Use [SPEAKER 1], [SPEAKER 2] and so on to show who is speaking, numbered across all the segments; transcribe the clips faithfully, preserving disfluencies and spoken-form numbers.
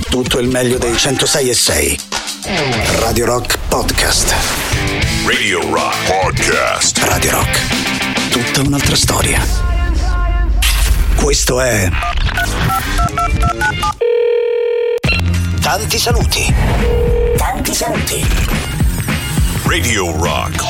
[SPEAKER 1] tutto il meglio dei centosei e sei. Radio Rock Podcast.
[SPEAKER 2] Radio Rock Podcast.
[SPEAKER 1] Radio Rock. Tutta un'altra storia. Questo è Tanti saluti. Tanti saluti.
[SPEAKER 2] Radio Rock.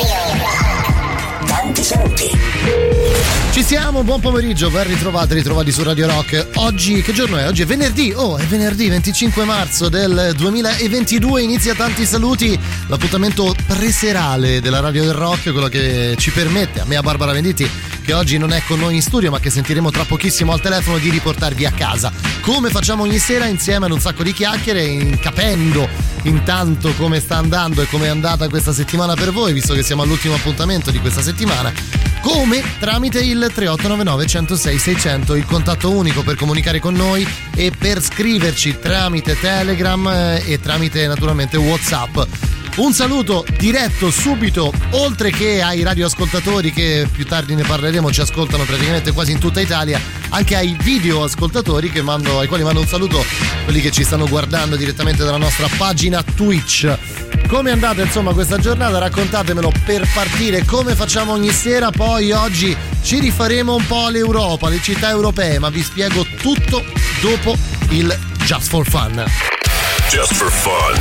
[SPEAKER 1] Tanti saluti.
[SPEAKER 3] Ci siamo, buon pomeriggio, ben ritrovati, ritrovati su Radio Rock. Oggi, che giorno è? Oggi è venerdì, oh, è venerdì venticinque marzo del duemilaventidue, inizia Tanti Saluti, l'appuntamento preserale della Radio del Rock, quello che ci permette, a me e a Barbara Venditti, che oggi non è con noi in studio ma che sentiremo tra pochissimo al telefono, di riportarvi a casa, come facciamo ogni sera, insieme ad un sacco di chiacchiere, capendo intanto come sta andando e come è andata questa settimana per voi, visto che siamo all'ultimo appuntamento di questa settimana, come tramite il tre otto nove nove, centosei, seicento, il contatto unico per comunicare con noi e per scriverci tramite Telegram e tramite naturalmente WhatsApp. Un saluto diretto subito, oltre che ai radioascoltatori che più tardi ne parleremo, ci ascoltano praticamente quasi in tutta Italia, anche ai videoascoltatori che mando, ai quali mando un saluto, quelli che ci stanno guardando direttamente dalla nostra pagina Twitch. Come è andata insomma questa giornata? Raccontatemelo per partire, come facciamo ogni sera. Poi oggi ci rifaremo un po' all'Europa, alle città europee, ma vi spiego tutto dopo il Just for Fun.
[SPEAKER 2] Just for Fun.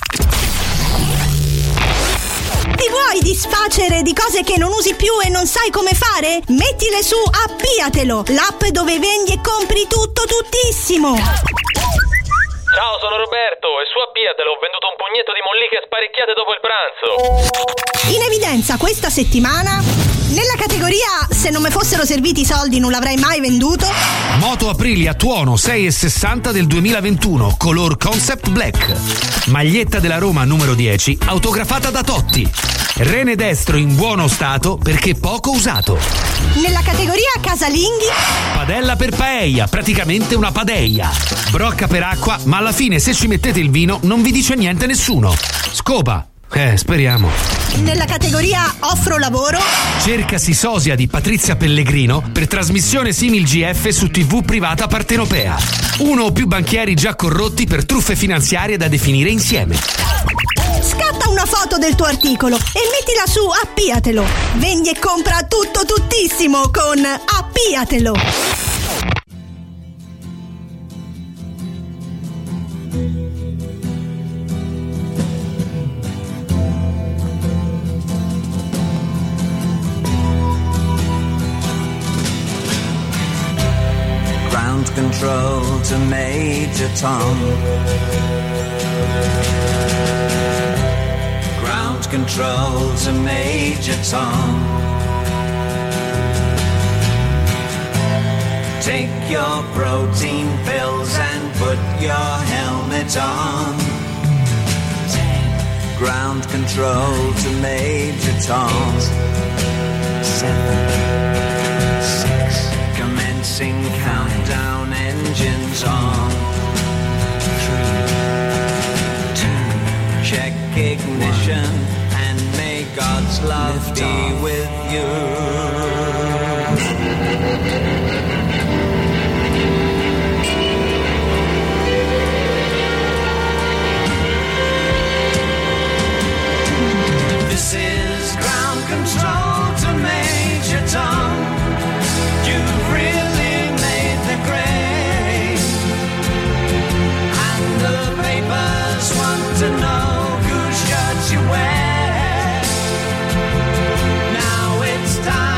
[SPEAKER 4] Ti vuoi disfacere di cose che non usi più e non sai come fare? Mettile su Appiatelo, l'app dove vendi e compri tutto tuttissimo.
[SPEAKER 5] Ciao, sono Roberto e su Appiatelo ho venduto un pugnetto di molliche sparecchiate dopo il pranzo.
[SPEAKER 4] In evidenza questa settimana, nella categoria se non mi fossero serviti i soldi non l'avrei mai venduto,
[SPEAKER 6] Moto Aprilia Tuono sei e sessanta del duemilaventuno, color concept black. Maglietta della Roma numero dieci, autografata da Totti. Rene destro in buono stato perché poco usato.
[SPEAKER 4] nella categoria casalinghi,
[SPEAKER 6] Padella per paella, praticamente una padeia. Brocca per acqua, ma alla fine se ci mettete il vino non vi dice niente nessuno. Scopa. Eh, speriamo.
[SPEAKER 4] nella categoria offro lavoro,
[SPEAKER 6] Cercasi sosia di Patrizia Pellegrino per trasmissione simil G F su tivù privata partenopea. Uno o più banchieri già corrotti per truffe finanziarie da definire insieme.
[SPEAKER 4] scatta una foto del tuo articolo e mettila su Appiatelo. Vendi e compra tutto tuttissimo con Appiatelo.
[SPEAKER 7] Ground control to Major Tom. Ground control to Major Tom. Take your protein pills and put your helmet on. Ground control to Major Tom. Seven, six, commencing countdown, engines on. Three, two, check ignition and may God's love be with you. This is ground control to Major Tom. You've really made the grade, and the papers want to know whose shirt you wear. Now it's time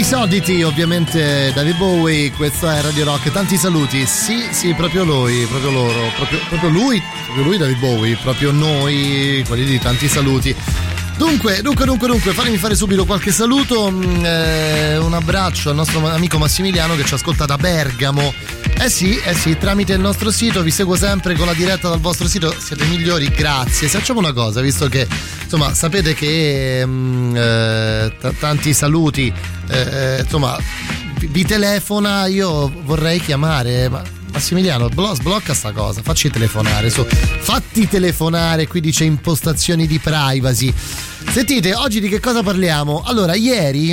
[SPEAKER 3] Space Oddity, ovviamente David Bowie, questo è Radio Rock, tanti saluti, sì, sì, proprio lui, proprio loro, proprio, proprio lui, proprio lui David Bowie, proprio noi, quelli di tanti saluti. Dunque, dunque, dunque, dunque, fatemi fare subito qualche saluto, eh, un abbraccio al nostro amico Massimiliano che ci ascolta da Bergamo. Eh sì, eh sì, tramite il nostro sito, vi seguo sempre con la diretta dal vostro sito, siete migliori, grazie. Se facciamo una cosa, visto che, insomma, sapete che mh, eh, t- tanti saluti, eh, insomma, vi telefona, io vorrei chiamare, ma Massimiliano, blo- sblocca sta cosa, facci telefonare, su, fatti telefonare, qui dice impostazioni di privacy. Sentite, oggi di che cosa parliamo? Allora, ieri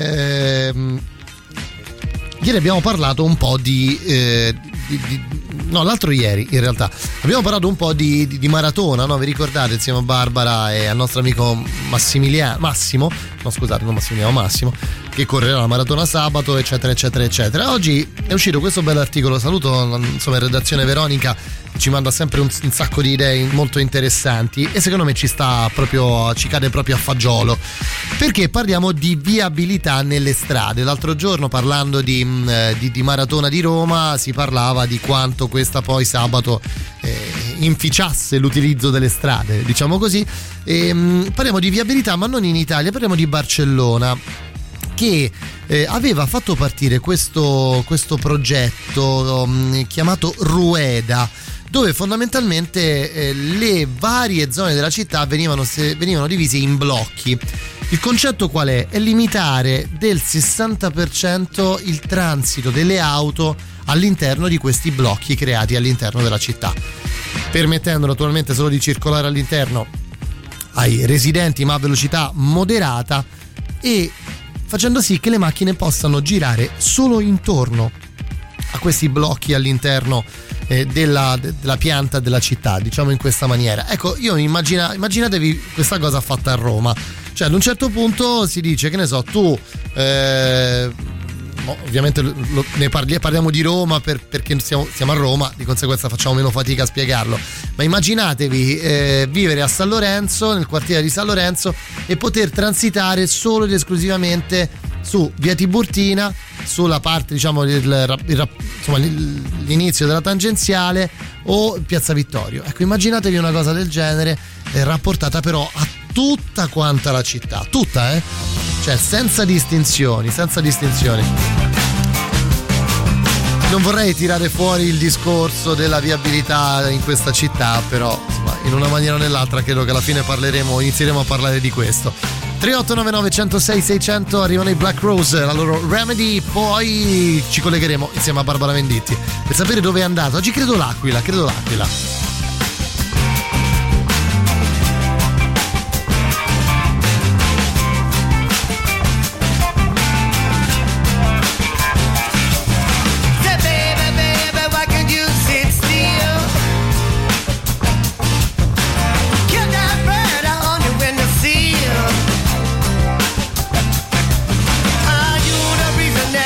[SPEAKER 3] ehm, ieri abbiamo parlato un po' di, eh, di, di no, l'altro ieri in realtà abbiamo parlato un po' di, di, di maratona, no? Vi ricordate, insieme a Barbara e al nostro amico Massimiliano Massimo, no scusate, non Massimiliano, Massimo, che correrà la maratona sabato, eccetera eccetera eccetera. Oggi è uscito questo bell'articolo, saluto insomma in redazione Veronica, ci manda sempre un, un sacco di idee molto interessanti e secondo me ci sta proprio, ci cade proprio a fagiolo, perché parliamo di viabilità nelle strade. L'altro giorno, parlando di, di, di maratona di Roma, si parlava di quanto questa poi sabato eh, inficiasse l'utilizzo delle strade, diciamo così, e, mh, parliamo di viabilità ma non in Italia, parliamo di Barcellona, che eh, aveva fatto partire questo, questo progetto um, chiamato Rueda, dove fondamentalmente eh, le varie zone della città venivano, se, venivano divise in blocchi. Il concetto qual è? È limitare del sessanta per cento il transito delle auto all'interno di questi blocchi creati all'interno della città, permettendo naturalmente solo di circolare all'interno ai residenti ma a velocità moderata e facendo sì che le macchine possano girare solo intorno a questi blocchi all'interno eh, della, della pianta della città, diciamo in questa maniera. Ecco, io immagina, immaginatevi questa cosa fatta a Roma, cioè ad un certo punto si dice, che ne so, tu eh, ovviamente lo, ne parli, parliamo di Roma per, perché siamo, siamo a Roma, di conseguenza facciamo meno fatica a spiegarlo, ma immaginatevi eh, vivere a San Lorenzo, nel quartiere di San Lorenzo, e poter transitare solo ed esclusivamente su via Tiburtina, sulla parte, diciamo, il, il, insomma, l'inizio della tangenziale o piazza Vittorio. Ecco, immaginatevi una cosa del genere eh, rapportata però a tutta quanta la città, tutta, eh? Cioè senza distinzioni, senza distinzioni. Non vorrei tirare fuori il discorso della viabilità in questa città, però insomma, in una maniera o nell'altra credo che alla fine parleremo, inizieremo a parlare di questo. tre otto nove nove uno zero sei sei zero zero, arrivano i Black Rose, la loro Remedy, poi ci collegheremo insieme a Barbara Venditti per sapere dove è andato. Oggi credo l'Aquila, credo l'Aquila.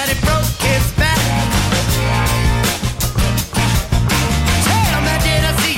[SPEAKER 8] See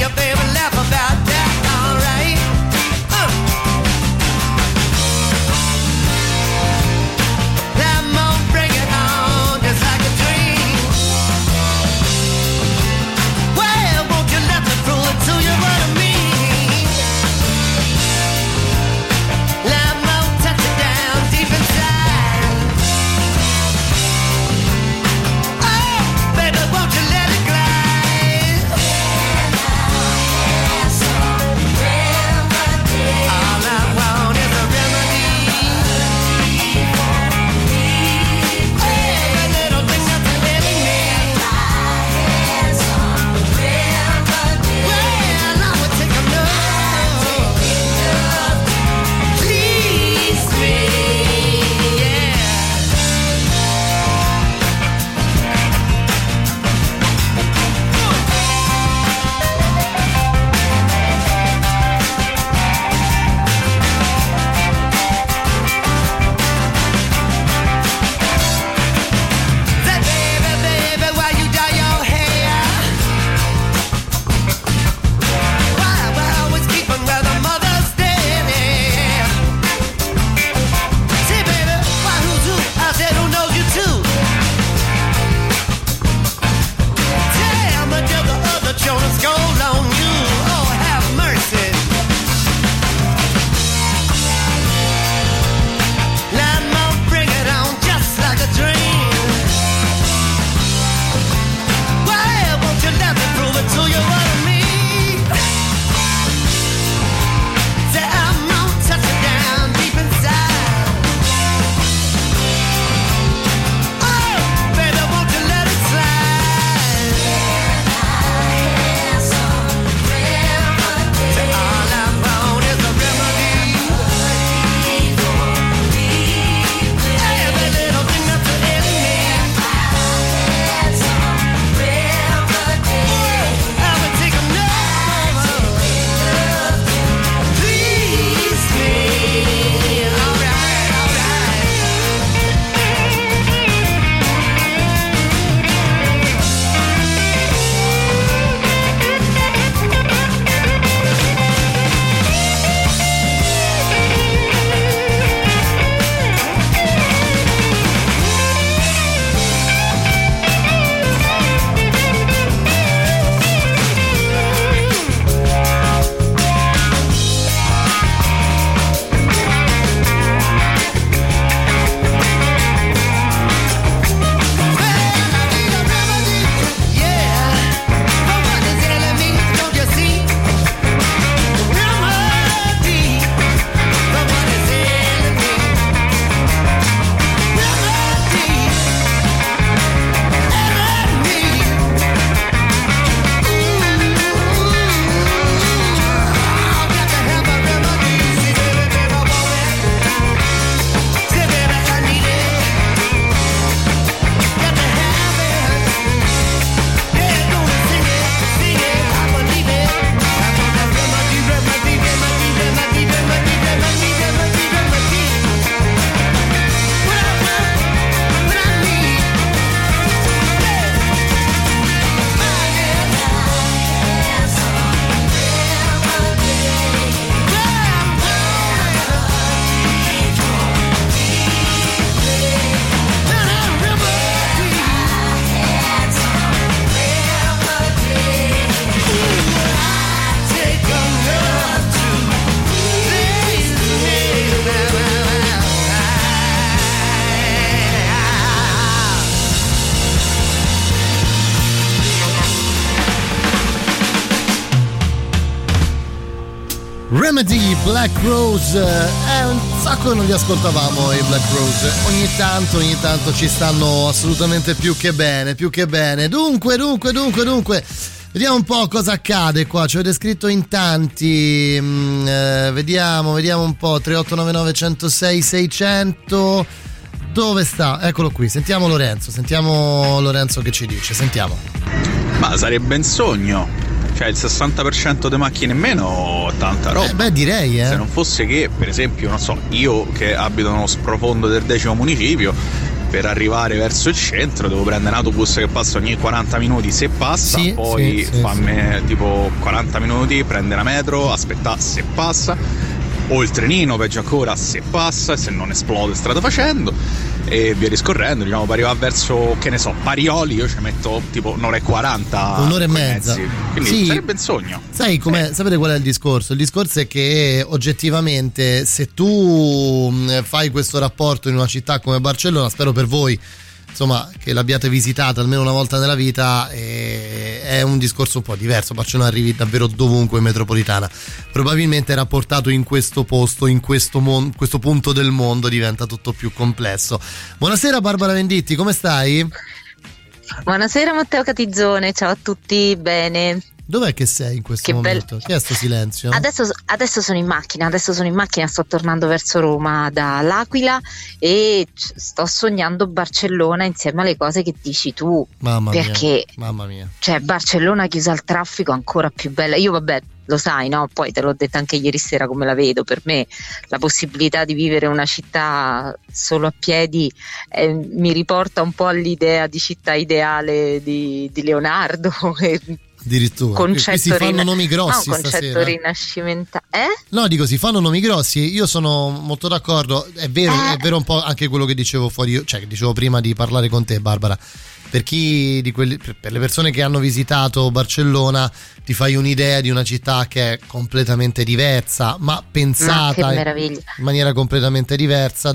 [SPEAKER 3] Remedy, Black Rose, è un sacco che non li ascoltavamo i Black Rose, ogni tanto, ogni tanto ci stanno assolutamente più che bene, più che bene. Dunque, dunque, dunque, dunque, vediamo un po' cosa accade qua, ci avete scritto in tanti, mm, eh, vediamo, vediamo un po', tre otto nove nove uno zero sei sei zero zero, dove sta? Eccolo qui, sentiamo Lorenzo, sentiamo Lorenzo che ci dice, sentiamo.
[SPEAKER 8] Ma sarebbe un sogno. Cioè il sessanta per cento delle macchine in meno, tanta roba.
[SPEAKER 3] Eh beh, direi, eh.
[SPEAKER 8] Se non fosse che, per esempio, non so, io che abito nello sprofondo del decimo municipio, per arrivare verso il centro devo prendere un autobus che passa ogni quaranta minuti se passa,
[SPEAKER 3] sì,
[SPEAKER 8] poi
[SPEAKER 3] sì, sì,
[SPEAKER 8] fammi sì. tipo quaranta minuti, prendere la metro, aspettare se passa, o il trenino, peggio ancora, se passa, se non esplode strada facendo, e via discorrendo. Diciamo, per arrivare verso, che ne so, Parioli io ci metto tipo un'ora e quaranta,
[SPEAKER 3] un'ora e mezza,
[SPEAKER 8] mezzi. Quindi
[SPEAKER 3] sì,
[SPEAKER 8] sarebbe un sogno.
[SPEAKER 3] sai com'è, sapete qual è il discorso? Il discorso è che oggettivamente se tu fai questo rapporto in una città come Barcellona, spero per voi insomma che l'abbiate visitata almeno una volta nella vita, eh, è un discorso un po' diverso. Barcellona arrivi davvero dovunque in metropolitana, probabilmente rapportato in questo posto, in questo, mon- questo punto del mondo diventa tutto più complesso. Buonasera Barbara Venditti, come stai?
[SPEAKER 9] Buonasera Matteo Catizzone, ciao a tutti, bene.
[SPEAKER 3] Dov'è che sei in questo
[SPEAKER 9] che
[SPEAKER 3] momento?
[SPEAKER 9] Bel...
[SPEAKER 3] Che è sto silenzio?
[SPEAKER 9] Adesso, adesso sono in macchina, adesso sono in macchina, sto tornando verso Roma dall'Aquila e sto sognando Barcellona insieme alle cose che dici tu.
[SPEAKER 3] Mamma
[SPEAKER 9] perché,
[SPEAKER 3] mia, mamma mia.
[SPEAKER 9] Cioè Barcellona chiusa al traffico ancora più bella. Io vabbè, lo sai, no? Poi te l'ho detto anche ieri sera come la vedo. Per me la possibilità di vivere una città solo a piedi eh, mi riporta un po' all'idea di città ideale di, di Leonardo.
[SPEAKER 3] Addirittura
[SPEAKER 9] concetto
[SPEAKER 3] qui si fanno
[SPEAKER 9] rina-
[SPEAKER 3] nomi grossi
[SPEAKER 9] no, concetto
[SPEAKER 3] stasera.
[SPEAKER 9] rinascimentale, eh?
[SPEAKER 3] No, dico si fanno nomi grossi. Io sono molto d'accordo. È vero,
[SPEAKER 9] eh.
[SPEAKER 3] è vero un po' anche quello che dicevo fuori, cioè che dicevo prima di parlare con te, Barbara. Per chi di quelli, per le persone che hanno visitato Barcellona, ti fai un'idea di una città che è completamente diversa, ma pensata
[SPEAKER 9] ma
[SPEAKER 3] in, in maniera completamente diversa,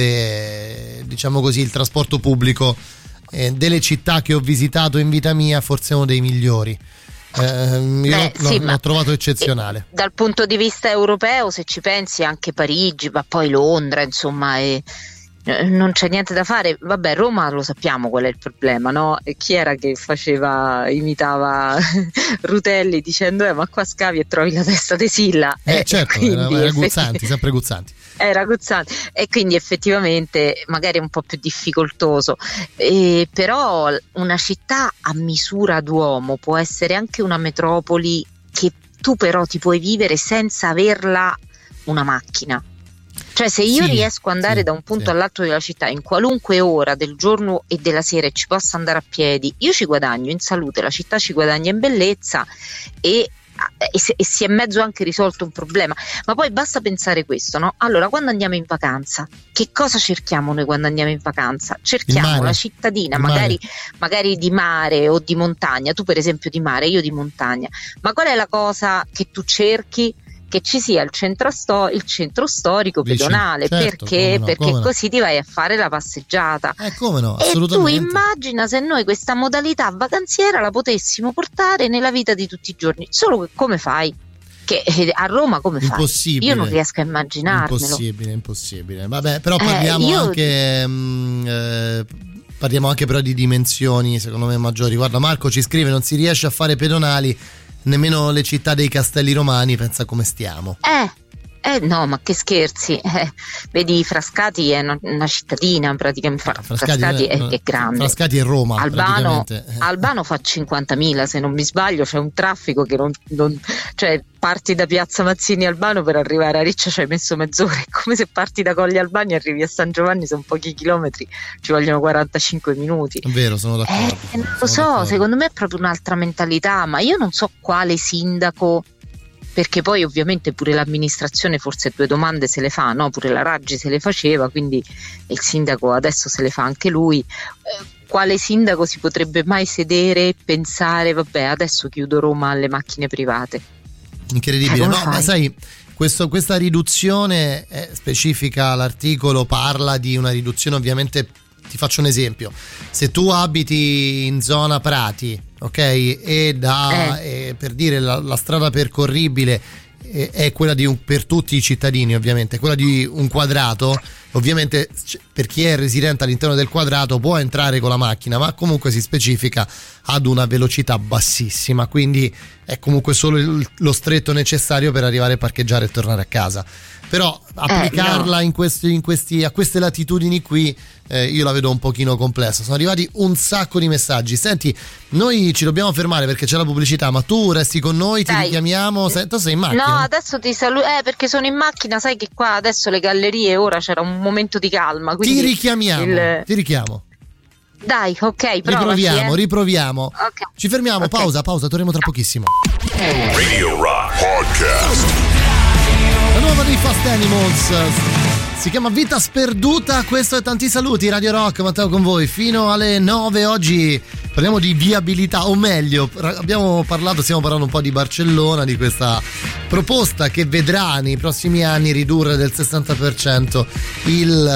[SPEAKER 3] dove diciamo così il trasporto pubblico eh, delle città che ho visitato in vita mia forse è uno dei migliori. Eh, io
[SPEAKER 9] Beh,
[SPEAKER 3] l'ho,
[SPEAKER 9] sì,
[SPEAKER 3] l'ho trovato eccezionale.
[SPEAKER 9] Dal punto di vista europeo, se ci pensi, anche Parigi, ma poi Londra, insomma, è, non c'è niente da fare. Vabbè, Roma lo sappiamo qual è il problema, no? E chi era che faceva, imitava Rutelli dicendo eh, ma qua scavi e trovi la testa di Silla?
[SPEAKER 3] Eh, eh certo, era, era Guzzanti, sempre Guzzanti.
[SPEAKER 9] Era Guzzanti, e quindi effettivamente magari è un po' più difficoltoso, eh, però una città a misura d'uomo può essere anche una metropoli che tu però ti puoi vivere senza averla una macchina. Cioè se io sì, riesco ad andare sì, da un punto sì. all'altro della città in qualunque ora del giorno e della sera e ci posso andare a piedi, io ci guadagno in salute, la città ci guadagna in bellezza e E, se, e si è mezzo anche risolto un problema. Ma poi basta pensare questo, no? Allora, quando andiamo in vacanza, che cosa cerchiamo noi quando andiamo in vacanza? Cerchiamo la cittadina, magari, magari di mare o di montagna. Tu per esempio di mare, io di montagna. Ma qual è la cosa che tu cerchi? Che ci sia il centro, sto- il centro storico pedonale. Certo, perché? No, perché no. Così ti vai a fare la passeggiata.
[SPEAKER 3] Eh, come no,
[SPEAKER 9] e
[SPEAKER 3] assolutamente.
[SPEAKER 9] tu immagina se noi questa modalità vacanziera la potessimo portare nella vita di tutti i giorni. Solo che come fai? Che a Roma come fai?
[SPEAKER 3] Impossibile.
[SPEAKER 9] Io non riesco a immaginarmelo.
[SPEAKER 3] Impossibile, impossibile. Vabbè, però parliamo
[SPEAKER 9] eh, io...
[SPEAKER 3] anche mh, eh, parliamo anche però di dimensioni secondo me maggiori. Guarda, Marco ci scrive: non si riesce a fare pedonali nemmeno le città dei castelli romani, pensa come stiamo.
[SPEAKER 9] Eh, eh no, ma che scherzi, eh, vedi Frascati è una, una cittadina praticamente, Fra, Frascati, Frascati è, è grande.
[SPEAKER 3] Frascati è Roma.
[SPEAKER 9] Albano, Albano fa cinquantamila se non mi sbaglio, c'è un traffico che non, non cioè parti da Piazza Mazzini Albano per arrivare a Riccia ci hai messo mezz'ora, è come se parti da Colli Albani e arrivi a San Giovanni, sono pochi chilometri, ci vogliono quarantacinque minuti.
[SPEAKER 3] È vero, sono d'accordo.
[SPEAKER 9] Eh, non lo so, d'accordo. Secondo me è proprio un'altra mentalità, ma io non so quale sindaco, perché poi ovviamente pure l'amministrazione forse due domande se le fa, no? Pure la Raggi se le faceva, quindi il sindaco adesso se le fa anche lui. Eh, quale sindaco si potrebbe mai sedere e pensare vabbè adesso chiudo Roma alle macchine private?
[SPEAKER 3] Incredibile, eh, no? Fai? Ma sai, questo, questa riduzione è specifica, l'articolo parla di una riduzione, ovviamente ti faccio un esempio: se tu abiti in zona Prati, ok, e da eh. eh, per dire la, la strada percorribile è quella di un, per tutti i cittadini ovviamente, quella di un quadrato. Ovviamente per chi è residente all'interno del quadrato può entrare con la macchina, ma comunque si specifica ad una velocità bassissima, quindi è comunque solo il, lo stretto necessario per arrivare a parcheggiare e tornare a casa. Però applicarla eh, no. in questi, in questi, a queste latitudini qui eh, io la vedo un pochino complessa. Sono arrivati un sacco di messaggi. Senti, noi ci dobbiamo fermare perché c'è la pubblicità, ma tu resti con noi, ti Dai. richiamiamo. Se, tu sei in macchina?
[SPEAKER 9] No, adesso ti saluto, eh, perché sono in macchina, sai che qua adesso le gallerie, ora c'era un momento di calma.
[SPEAKER 3] Ti richiamiamo, il... ti richiamo.
[SPEAKER 9] Dai, ok, provaci,
[SPEAKER 3] riproviamo,
[SPEAKER 9] eh.
[SPEAKER 3] riproviamo.
[SPEAKER 9] Okay.
[SPEAKER 3] Ci fermiamo, okay. pausa, pausa, torniamo tra pochissimo.
[SPEAKER 2] Radio Rock Podcast.
[SPEAKER 3] La nuova dei Fast Animals si chiama Vita Sperduta. Questo è Tanti Saluti, Radio Rock, Matteo con voi fino alle nove. Oggi parliamo di viabilità, o meglio abbiamo parlato, stiamo parlando un po' di Barcellona, di questa proposta che vedrà nei prossimi anni ridurre del sessanta per cento il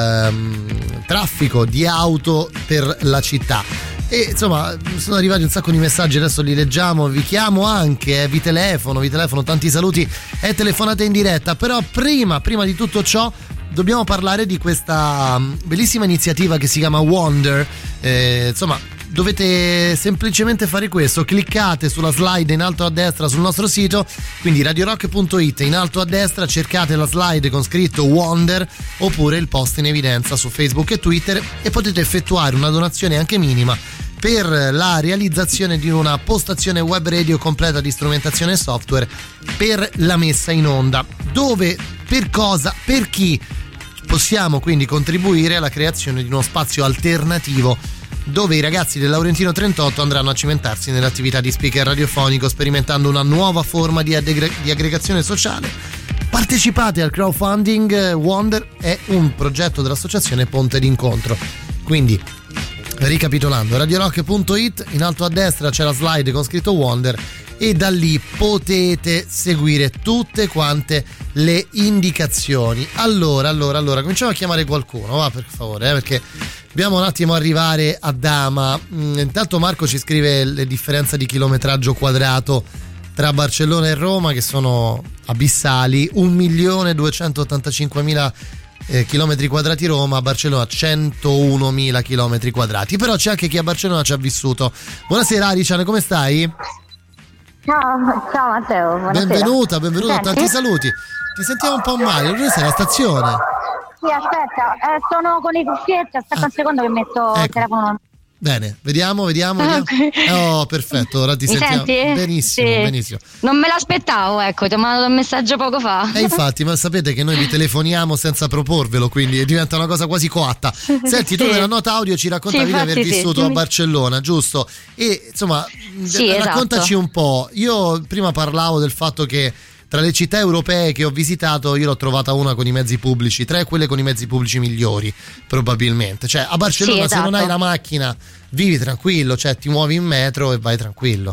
[SPEAKER 3] ehm, traffico di auto per la città. E insomma sono arrivati un sacco di messaggi, adesso li leggiamo, vi chiamo anche, eh, vi telefono, vi telefono, tanti saluti e telefonate in diretta. Però prima, prima di tutto ciò dobbiamo parlare di questa bellissima iniziativa che si chiama Wonder. Eh, insomma dovete semplicemente fare questo, cliccate sulla slide in alto a destra sul nostro sito, quindi radiorock punto it, in alto a destra cercate la slide con scritto Wonder oppure il post in evidenza su Facebook e Twitter e potete effettuare una donazione anche minima per la realizzazione di una postazione web radio completa di strumentazione e software per la messa in onda. Dove, per cosa, per chi possiamo quindi contribuire alla creazione di uno spazio alternativo dove i ragazzi del Laurentino trentotto andranno a cimentarsi nell'attività di speaker radiofonico, sperimentando una nuova forma di, aggre- di aggregazione sociale. Partecipate al crowdfunding. Wonder è un progetto dell'associazione Ponte d'Incontro. Quindi, ricapitolando, radiorock punto it, in alto a destra c'è la slide con scritto Wonder e da lì potete seguire tutte quante le indicazioni. Allora, allora, allora, cominciamo a chiamare qualcuno, va, per favore, eh, perché dobbiamo un attimo arrivare a Dama. Mm, intanto Marco ci scrive le differenze di chilometraggio quadrato tra Barcellona e Roma, che sono abissali. un milione duecentottantacinquemila eh, chilometri quadrati Roma, a Barcellona centounomila chilometri quadrati. Però c'è anche chi a Barcellona ci ha vissuto. Buonasera Ariciane, come stai?
[SPEAKER 10] Ciao, ciao Matteo, buonasera.
[SPEAKER 3] Benvenuta, benvenuta,
[SPEAKER 10] Senti?
[SPEAKER 3] tanti saluti. Ti sentiamo un po' male, dove sei? La stazione?
[SPEAKER 10] Sì, aspetta, eh, sono con i cuffietti, aspetta ah. un secondo che metto ecco. il telefono.
[SPEAKER 3] Bene, vediamo, vediamo, vediamo. Okay. Oh, perfetto, ora ti
[SPEAKER 10] Mi
[SPEAKER 3] sentiamo.
[SPEAKER 10] Senti?
[SPEAKER 3] Benissimo,
[SPEAKER 10] sì.
[SPEAKER 3] benissimo.
[SPEAKER 10] Non me l'aspettavo, ecco, ti ho mandato un messaggio poco fa.
[SPEAKER 3] E infatti, ma sapete che noi vi telefoniamo senza proporvelo, quindi diventa una cosa quasi coatta. Senti, tu sì. nella nota audio ci raccontavi sì, di aver vissuto sì. a Barcellona, giusto? E insomma,
[SPEAKER 10] sì,
[SPEAKER 3] raccontaci
[SPEAKER 10] esatto.
[SPEAKER 3] un po'. Io prima parlavo del fatto che tra le città europee che ho visitato io l'ho trovata una con i mezzi pubblici, tra quelle con i mezzi pubblici migliori probabilmente. Cioè a Barcellona sì, esatto. se non hai la macchina vivi tranquillo, cioè ti muovi in metro e vai tranquillo.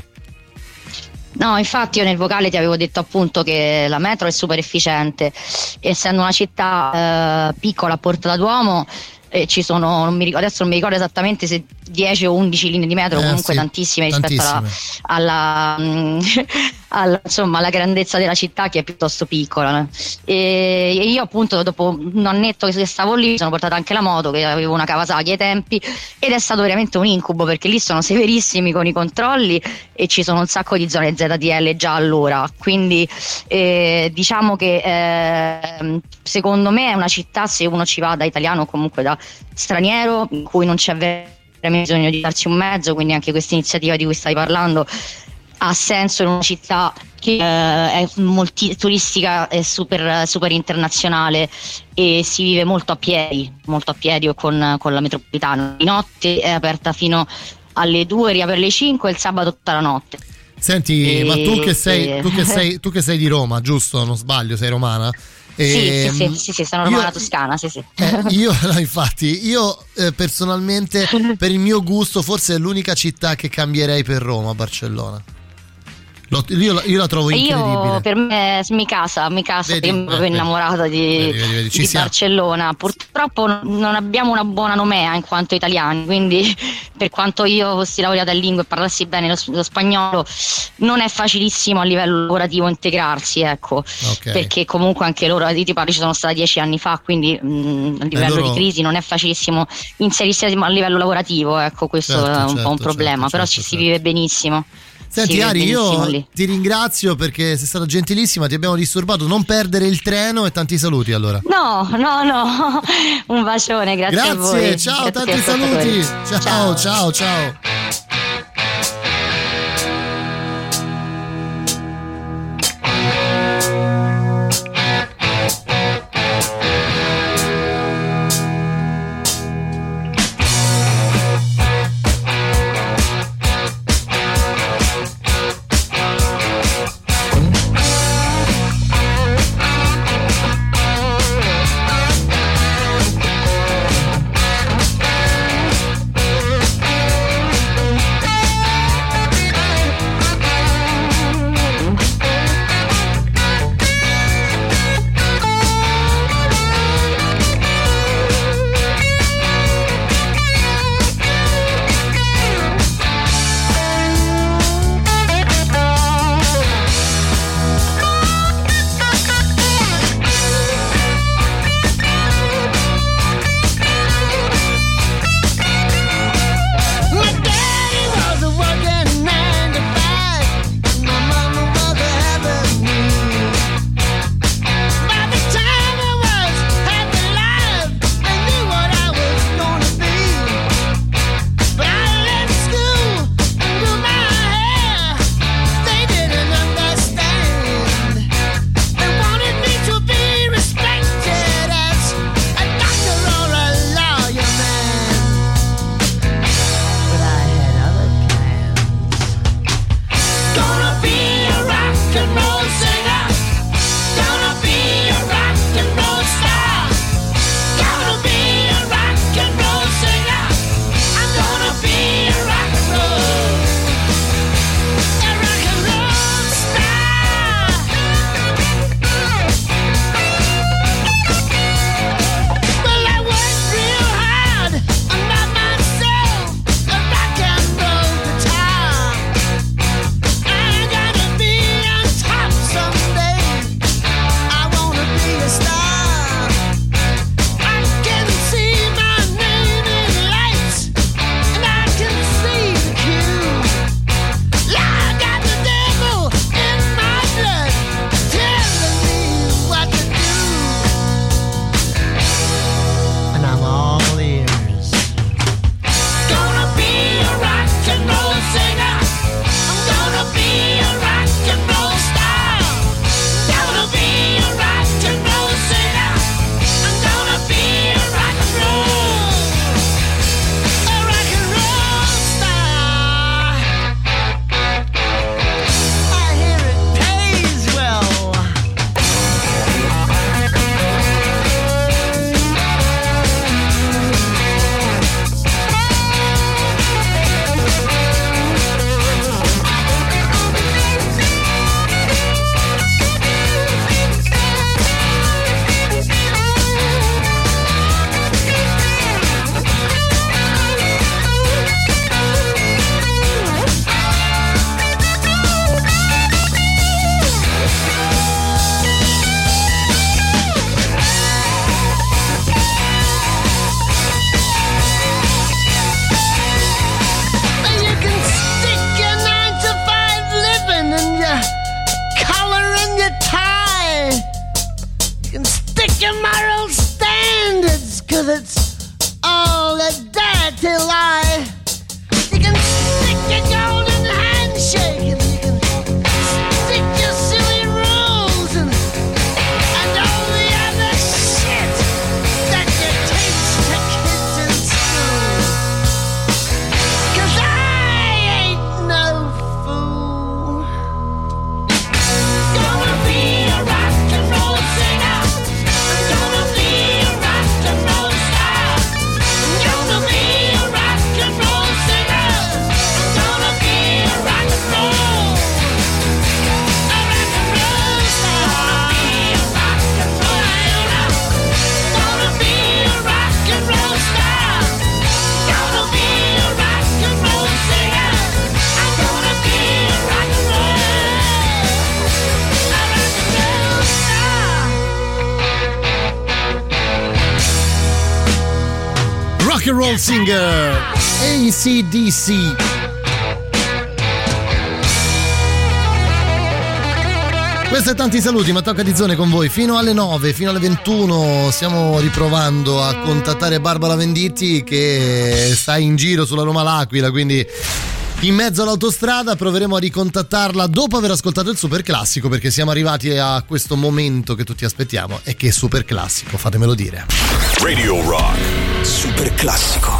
[SPEAKER 10] No, infatti io nel vocale ti avevo detto appunto che la metro è super efficiente, essendo una città eh, piccola a Porta Duomo. Eh, ci sono, non mi ricordo, adesso non mi ricordo esattamente se dieci o undici linee di metro, eh, comunque sì, tantissime rispetto tantissime. alla, alla, alla, insomma, alla grandezza della città, che è piuttosto piccola. E io appunto dopo un annetto che stavo lì mi sono portata anche la moto, che avevo una Kawasaki ai tempi, ed è stato veramente un incubo perché lì sono severissimi con i controlli e ci sono un sacco di zone Z T L già allora, quindi eh, diciamo che eh, secondo me è una città, se uno ci va da italiano o comunque da straniero, in cui non c'è veramente bisogno di darci un mezzo, quindi anche questa iniziativa di cui stai parlando ha senso in una città che eh, è molti, turistica, è super, super internazionale e si vive molto a piedi, molto a piedi o con, con la metropolitana. Di notte è aperta fino alle due, riapre alle cinque, il sabato tutta la notte.
[SPEAKER 3] Senti, e, ma tu che sei, e... tu che sei, tu che sei di Roma, giusto? Non sbaglio, sei romana?
[SPEAKER 10] Sì, sì, sì, sì, sì, sono romana toscana, sì, sì.
[SPEAKER 3] Eh, io, no, infatti, io eh, personalmente, per il mio gusto, forse è l'unica città che cambierei per Roma, Barcellona. Lo, io, la, io la trovo incredibile.
[SPEAKER 10] Io per me mi casa, mi casa,
[SPEAKER 3] Vedi?
[SPEAKER 10] io sono proprio
[SPEAKER 3] Eh,
[SPEAKER 10] innamorata di,
[SPEAKER 3] vedi, vedi, vedi, ci
[SPEAKER 10] di
[SPEAKER 3] siamo.
[SPEAKER 10] Barcellona. Purtroppo non abbiamo una buona nomea in quanto italiani, quindi per quanto io fossi laureata in lingue e parlassi bene lo, lo spagnolo, non è facilissimo a livello lavorativo integrarsi, ecco,
[SPEAKER 3] Ok.
[SPEAKER 10] perché comunque anche loro, io ti parlo, ci sono stata dieci anni fa, quindi mh, a livello
[SPEAKER 3] loro-
[SPEAKER 10] di crisi non è facilissimo inserirsi a livello lavorativo, ecco, questo
[SPEAKER 3] Certo,
[SPEAKER 10] è un
[SPEAKER 3] certo,
[SPEAKER 10] po' un
[SPEAKER 3] certo,
[SPEAKER 10] problema, però
[SPEAKER 3] certo,
[SPEAKER 10] ci si
[SPEAKER 3] certo.
[SPEAKER 10] vive benissimo.
[SPEAKER 3] Senti
[SPEAKER 10] Si vive
[SPEAKER 3] Ari,
[SPEAKER 10] benissimo
[SPEAKER 3] io
[SPEAKER 10] lì.
[SPEAKER 3] ti ringrazio perché sei stata gentilissima, ti abbiamo disturbato, non perdere il treno e tanti saluti allora.
[SPEAKER 10] No, no, no, un bacione, grazie, a voi.
[SPEAKER 3] Grazie, ciao,
[SPEAKER 10] Grazie a tutti
[SPEAKER 3] tanti
[SPEAKER 10] gli ascoltatori.
[SPEAKER 3] saluti. Ciao, ciao, ciao. Rock and Roll Singer, A C D C. Questo è Tanti Saluti, ma tocca di zone con voi fino alle nove, fino alle ventuno. Stiamo riprovando a contattare Barbara Venditti che sta in giro sulla Roma L'Aquila, quindi in mezzo all'autostrada. Proveremo a ricontattarla dopo aver ascoltato il super classico, perché siamo arrivati a questo momento che tutti aspettiamo. E che super classico, fatemelo dire.
[SPEAKER 2] Radio Rock
[SPEAKER 1] Super classico.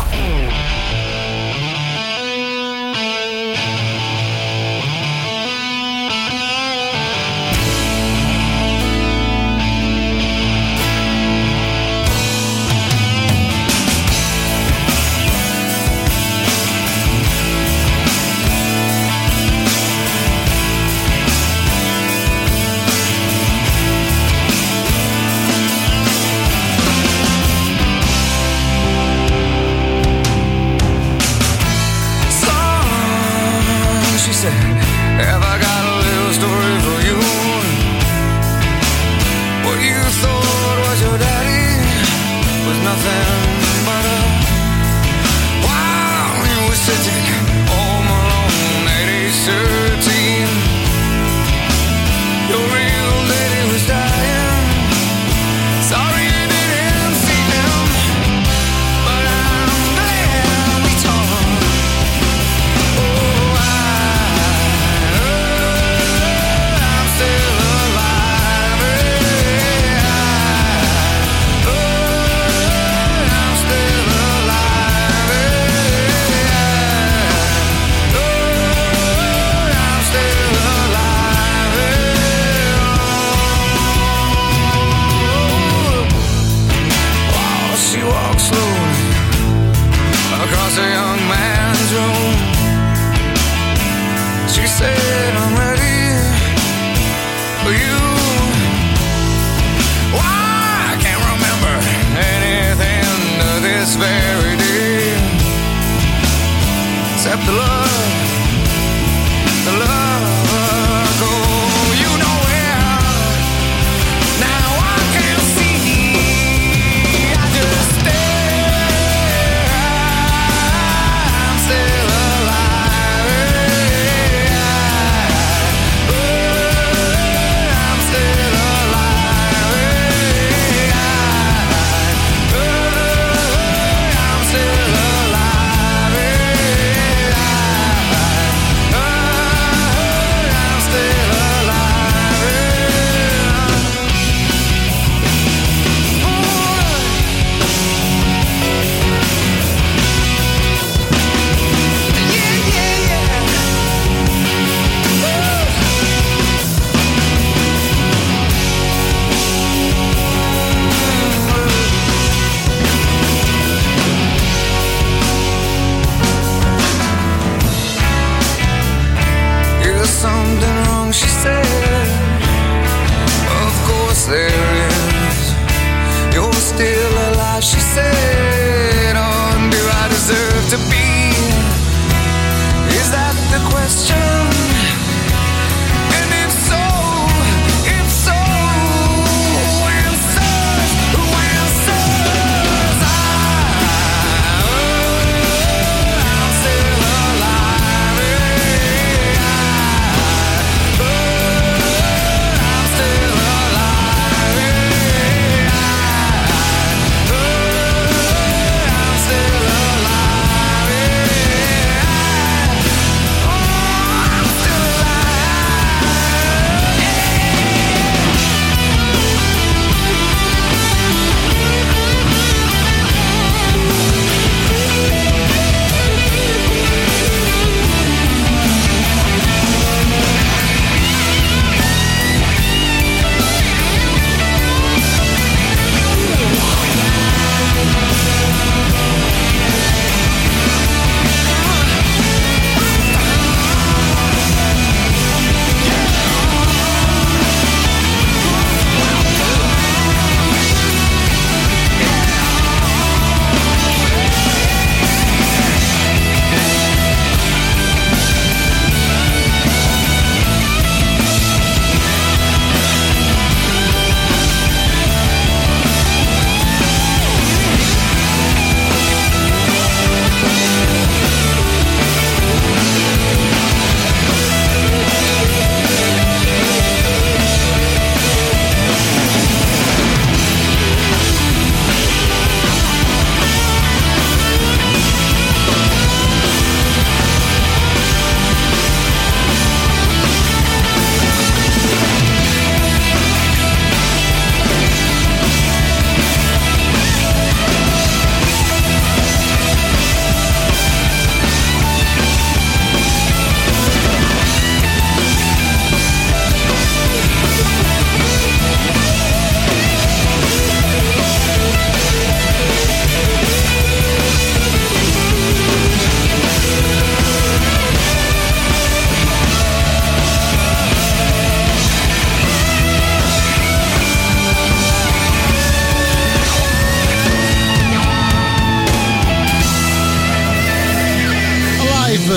[SPEAKER 11] Alive.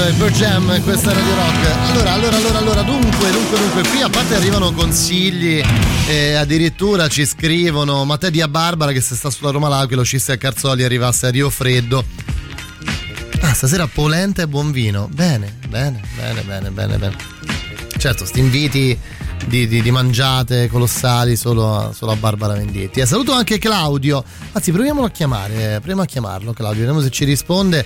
[SPEAKER 3] Pearl Jam, questa è Radio Rock. Allora, allora, allora, allora, dunque, dunque, dunque, qui a parte arrivano consigli e addirittura ci scrivono: ma te di a Barbara che se sta sulla Roma L'Aquila uscisse a Carzoli arrivasse a Rio Freddo. Ah, stasera polenta e buon vino. Bene, bene, bene, bene, bene, bene. Certo, sti inviti di, di, di mangiate colossali solo a, solo a Barbara Venditti. E saluto anche Claudio. Anzi, proviamolo a chiamare, proviamo a chiamarlo Claudio, vediamo se ci risponde.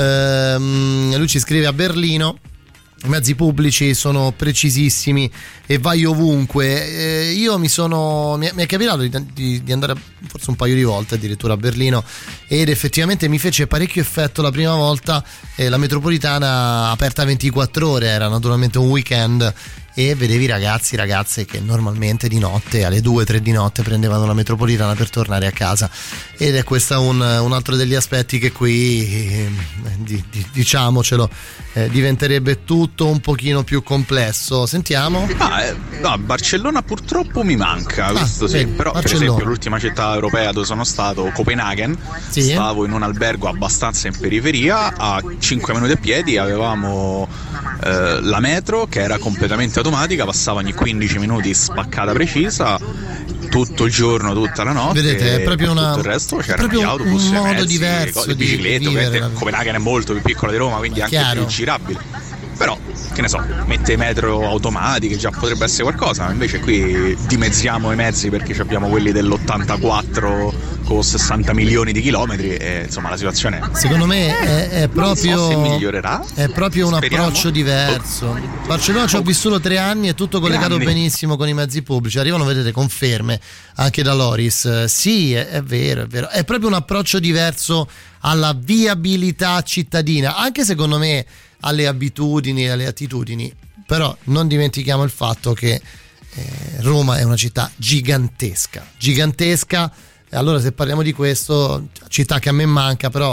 [SPEAKER 3] Ehm, lui ci scrive: a Berlino i mezzi pubblici sono precisissimi e vai ovunque. Eh, io mi sono mi è, mi è capitato di, di, di andare forse un paio di volte addirittura a Berlino, ed effettivamente mi fece parecchio effetto la prima volta eh, la metropolitana aperta ventiquattro ore, era naturalmente un weekend, e vedevi ragazzi ragazze che normalmente di notte alle due tre di notte prendevano la metropolitana per tornare a casa, ed è questo un, un altro degli aspetti che qui eh, di, di, diciamocelo eh, diventerebbe tutto un pochino più complesso. Sentiamo.
[SPEAKER 8] Ah, eh, no, Barcellona purtroppo mi manca,
[SPEAKER 3] ah,
[SPEAKER 8] questo sì,
[SPEAKER 3] vedi,
[SPEAKER 8] però
[SPEAKER 3] Barcellona.
[SPEAKER 8] Per esempio l'ultima città europea dove sono stato, Copenaghen, sì. Stavo in un albergo abbastanza in periferia, a cinque minuti a piedi avevamo eh, la metro che era completamente automatica, passava ogni quindici minuti spaccata precisa, tutto il giorno, tutta la notte.
[SPEAKER 3] Vedete, è proprio una,
[SPEAKER 8] tutto il resto c'erano
[SPEAKER 3] proprio
[SPEAKER 8] gli autobus,
[SPEAKER 3] un modo
[SPEAKER 8] mezzi,
[SPEAKER 3] diverso
[SPEAKER 8] le biciclette,
[SPEAKER 3] di vivere.
[SPEAKER 8] ovviamente Copenaghen è molto più piccola di Roma, quindi anche
[SPEAKER 3] chiaro.
[SPEAKER 8] più girabile. Però, che ne so, mette metro automatiche, già potrebbe essere qualcosa, ma invece qui dimezziamo i mezzi perché abbiamo quelli dell'ottantaquattro con sessanta milioni di chilometri e insomma la situazione
[SPEAKER 3] secondo me è, è proprio
[SPEAKER 8] non so se migliorerà,
[SPEAKER 3] è proprio un
[SPEAKER 8] speriamo.
[SPEAKER 3] approccio diverso. Barcellona ci ho vissuto tre anni, è tutto collegato
[SPEAKER 8] Grandi.
[SPEAKER 3] benissimo con i mezzi pubblici, arrivano, vedete, conferme anche da Loris. Sì, è, è vero, è vero, è proprio un approccio diverso alla viabilità cittadina, anche secondo me alle abitudini e alle attitudini. Però non dimentichiamo il fatto che eh, Roma è una città gigantesca gigantesca e allora, se parliamo di questo, città che a me manca, però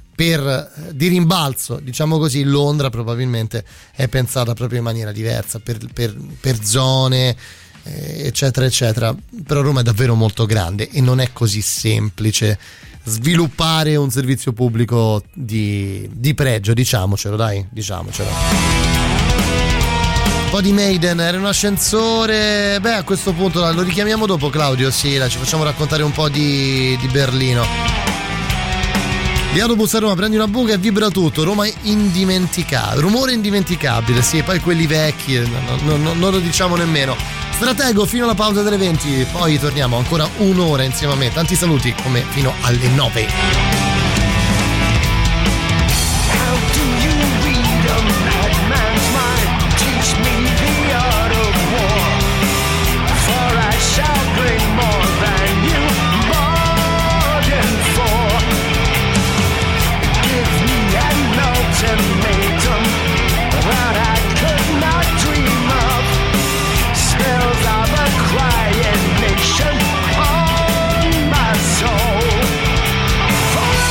[SPEAKER 3] per di rimbalzo, diciamo così, Londra probabilmente è pensata proprio in maniera diversa, per, per, per zone eh, eccetera eccetera. Però Roma è davvero molto grande e non è così semplice sviluppare un servizio pubblico di, di pregio, diciamocelo, dai, diciamocelo. Un po' di Maiden, era un ascensore. Beh, a questo punto lo richiamiamo dopo, Claudio, sì, la, ci facciamo raccontare un po' di, di Berlino. Di autobus a Roma, prendi una buca e vibra tutto. Roma indimenticabile, rumore indimenticabile, sì, e poi quelli vecchi, no, no, no, non lo diciamo nemmeno. Stratego fino alla pausa delle venti, poi torniamo ancora un'ora insieme a me. Tanti saluti, come fino alle nove.
[SPEAKER 11] Crying nation on my soul.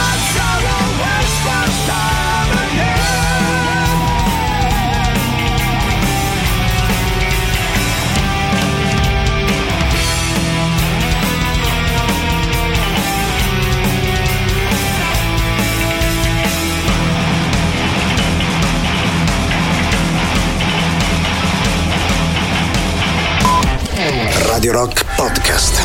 [SPEAKER 1] Radio Rock Podcast.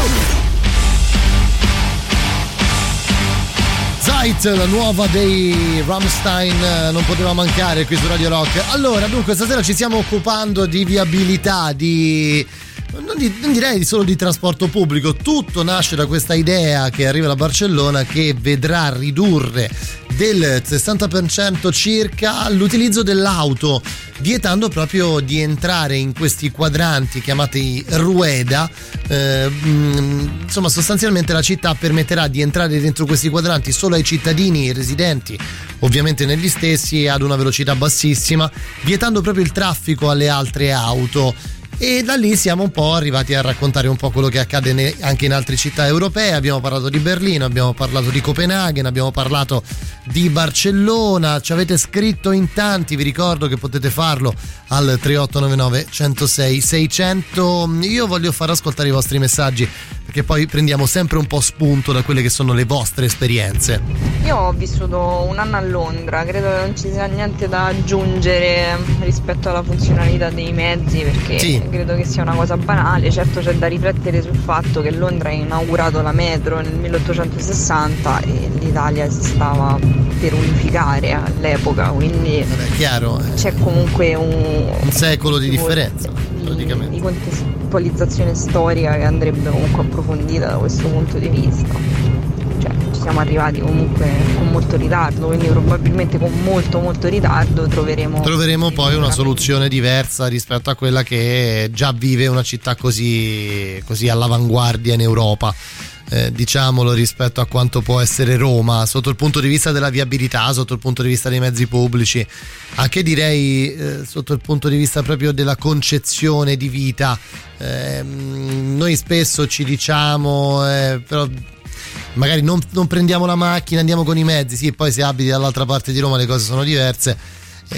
[SPEAKER 3] Zeit, la nuova dei Rammstein, non poteva mancare qui su Radio Rock. Allora, dunque, stasera ci stiamo occupando di viabilità, di... Non, di, non direi solo di trasporto pubblico. Tutto nasce da questa idea che arriva da Barcellona, che vedrà ridurre del sessanta per cento circa l'utilizzo dell'auto, vietando proprio di entrare in questi quadranti chiamati Rueda. Eh, insomma, sostanzialmente la città permetterà di entrare dentro questi quadranti solo ai cittadini residenti, ovviamente negli stessi, ad una velocità bassissima, vietando proprio il traffico alle altre auto. E da lì siamo un po' arrivati a raccontare un po' quello che accade anche in altre città europee. Abbiamo parlato di Berlino, abbiamo parlato di Copenaghen, abbiamo parlato di Barcellona. Ci avete scritto in tanti, vi ricordo che potete farlo al tre otto nove nove uno zero sei sei zero zero. Io voglio far ascoltare i vostri messaggi, perché poi prendiamo sempre un po' spunto da quelle che sono le vostre esperienze.
[SPEAKER 11] Io ho vissuto un anno a Londra, credo che non ci sia niente da aggiungere rispetto alla funzionalità dei mezzi, perché sì, credo che sia una cosa banale. Certo, c'è da riflettere sul fatto che Londra ha inaugurato la metro nel milleottocentosessanta e l'Italia si stava per unificare all'epoca, quindi
[SPEAKER 3] vabbè, chiaro,
[SPEAKER 11] c'è comunque un,
[SPEAKER 3] un secolo di differenza praticamente.
[SPEAKER 11] Di contestualizzazione storica che andrebbe comunque approfondita da questo punto di vista. Cioè, ci siamo arrivati comunque con molto ritardo, quindi probabilmente con molto molto ritardo troveremo
[SPEAKER 3] troveremo poi una soluzione diversa rispetto a quella che già vive una città così così all'avanguardia in Europa. Eh, diciamolo, rispetto a quanto può essere Roma sotto il punto di vista della viabilità, sotto il punto di vista dei mezzi pubblici, anche direi eh, sotto il punto di vista proprio della concezione di vita. Eh, noi spesso ci diciamo eh, però magari non, non prendiamo la macchina, andiamo con i mezzi. Sì, poi se abiti dall'altra parte di Roma le cose sono diverse,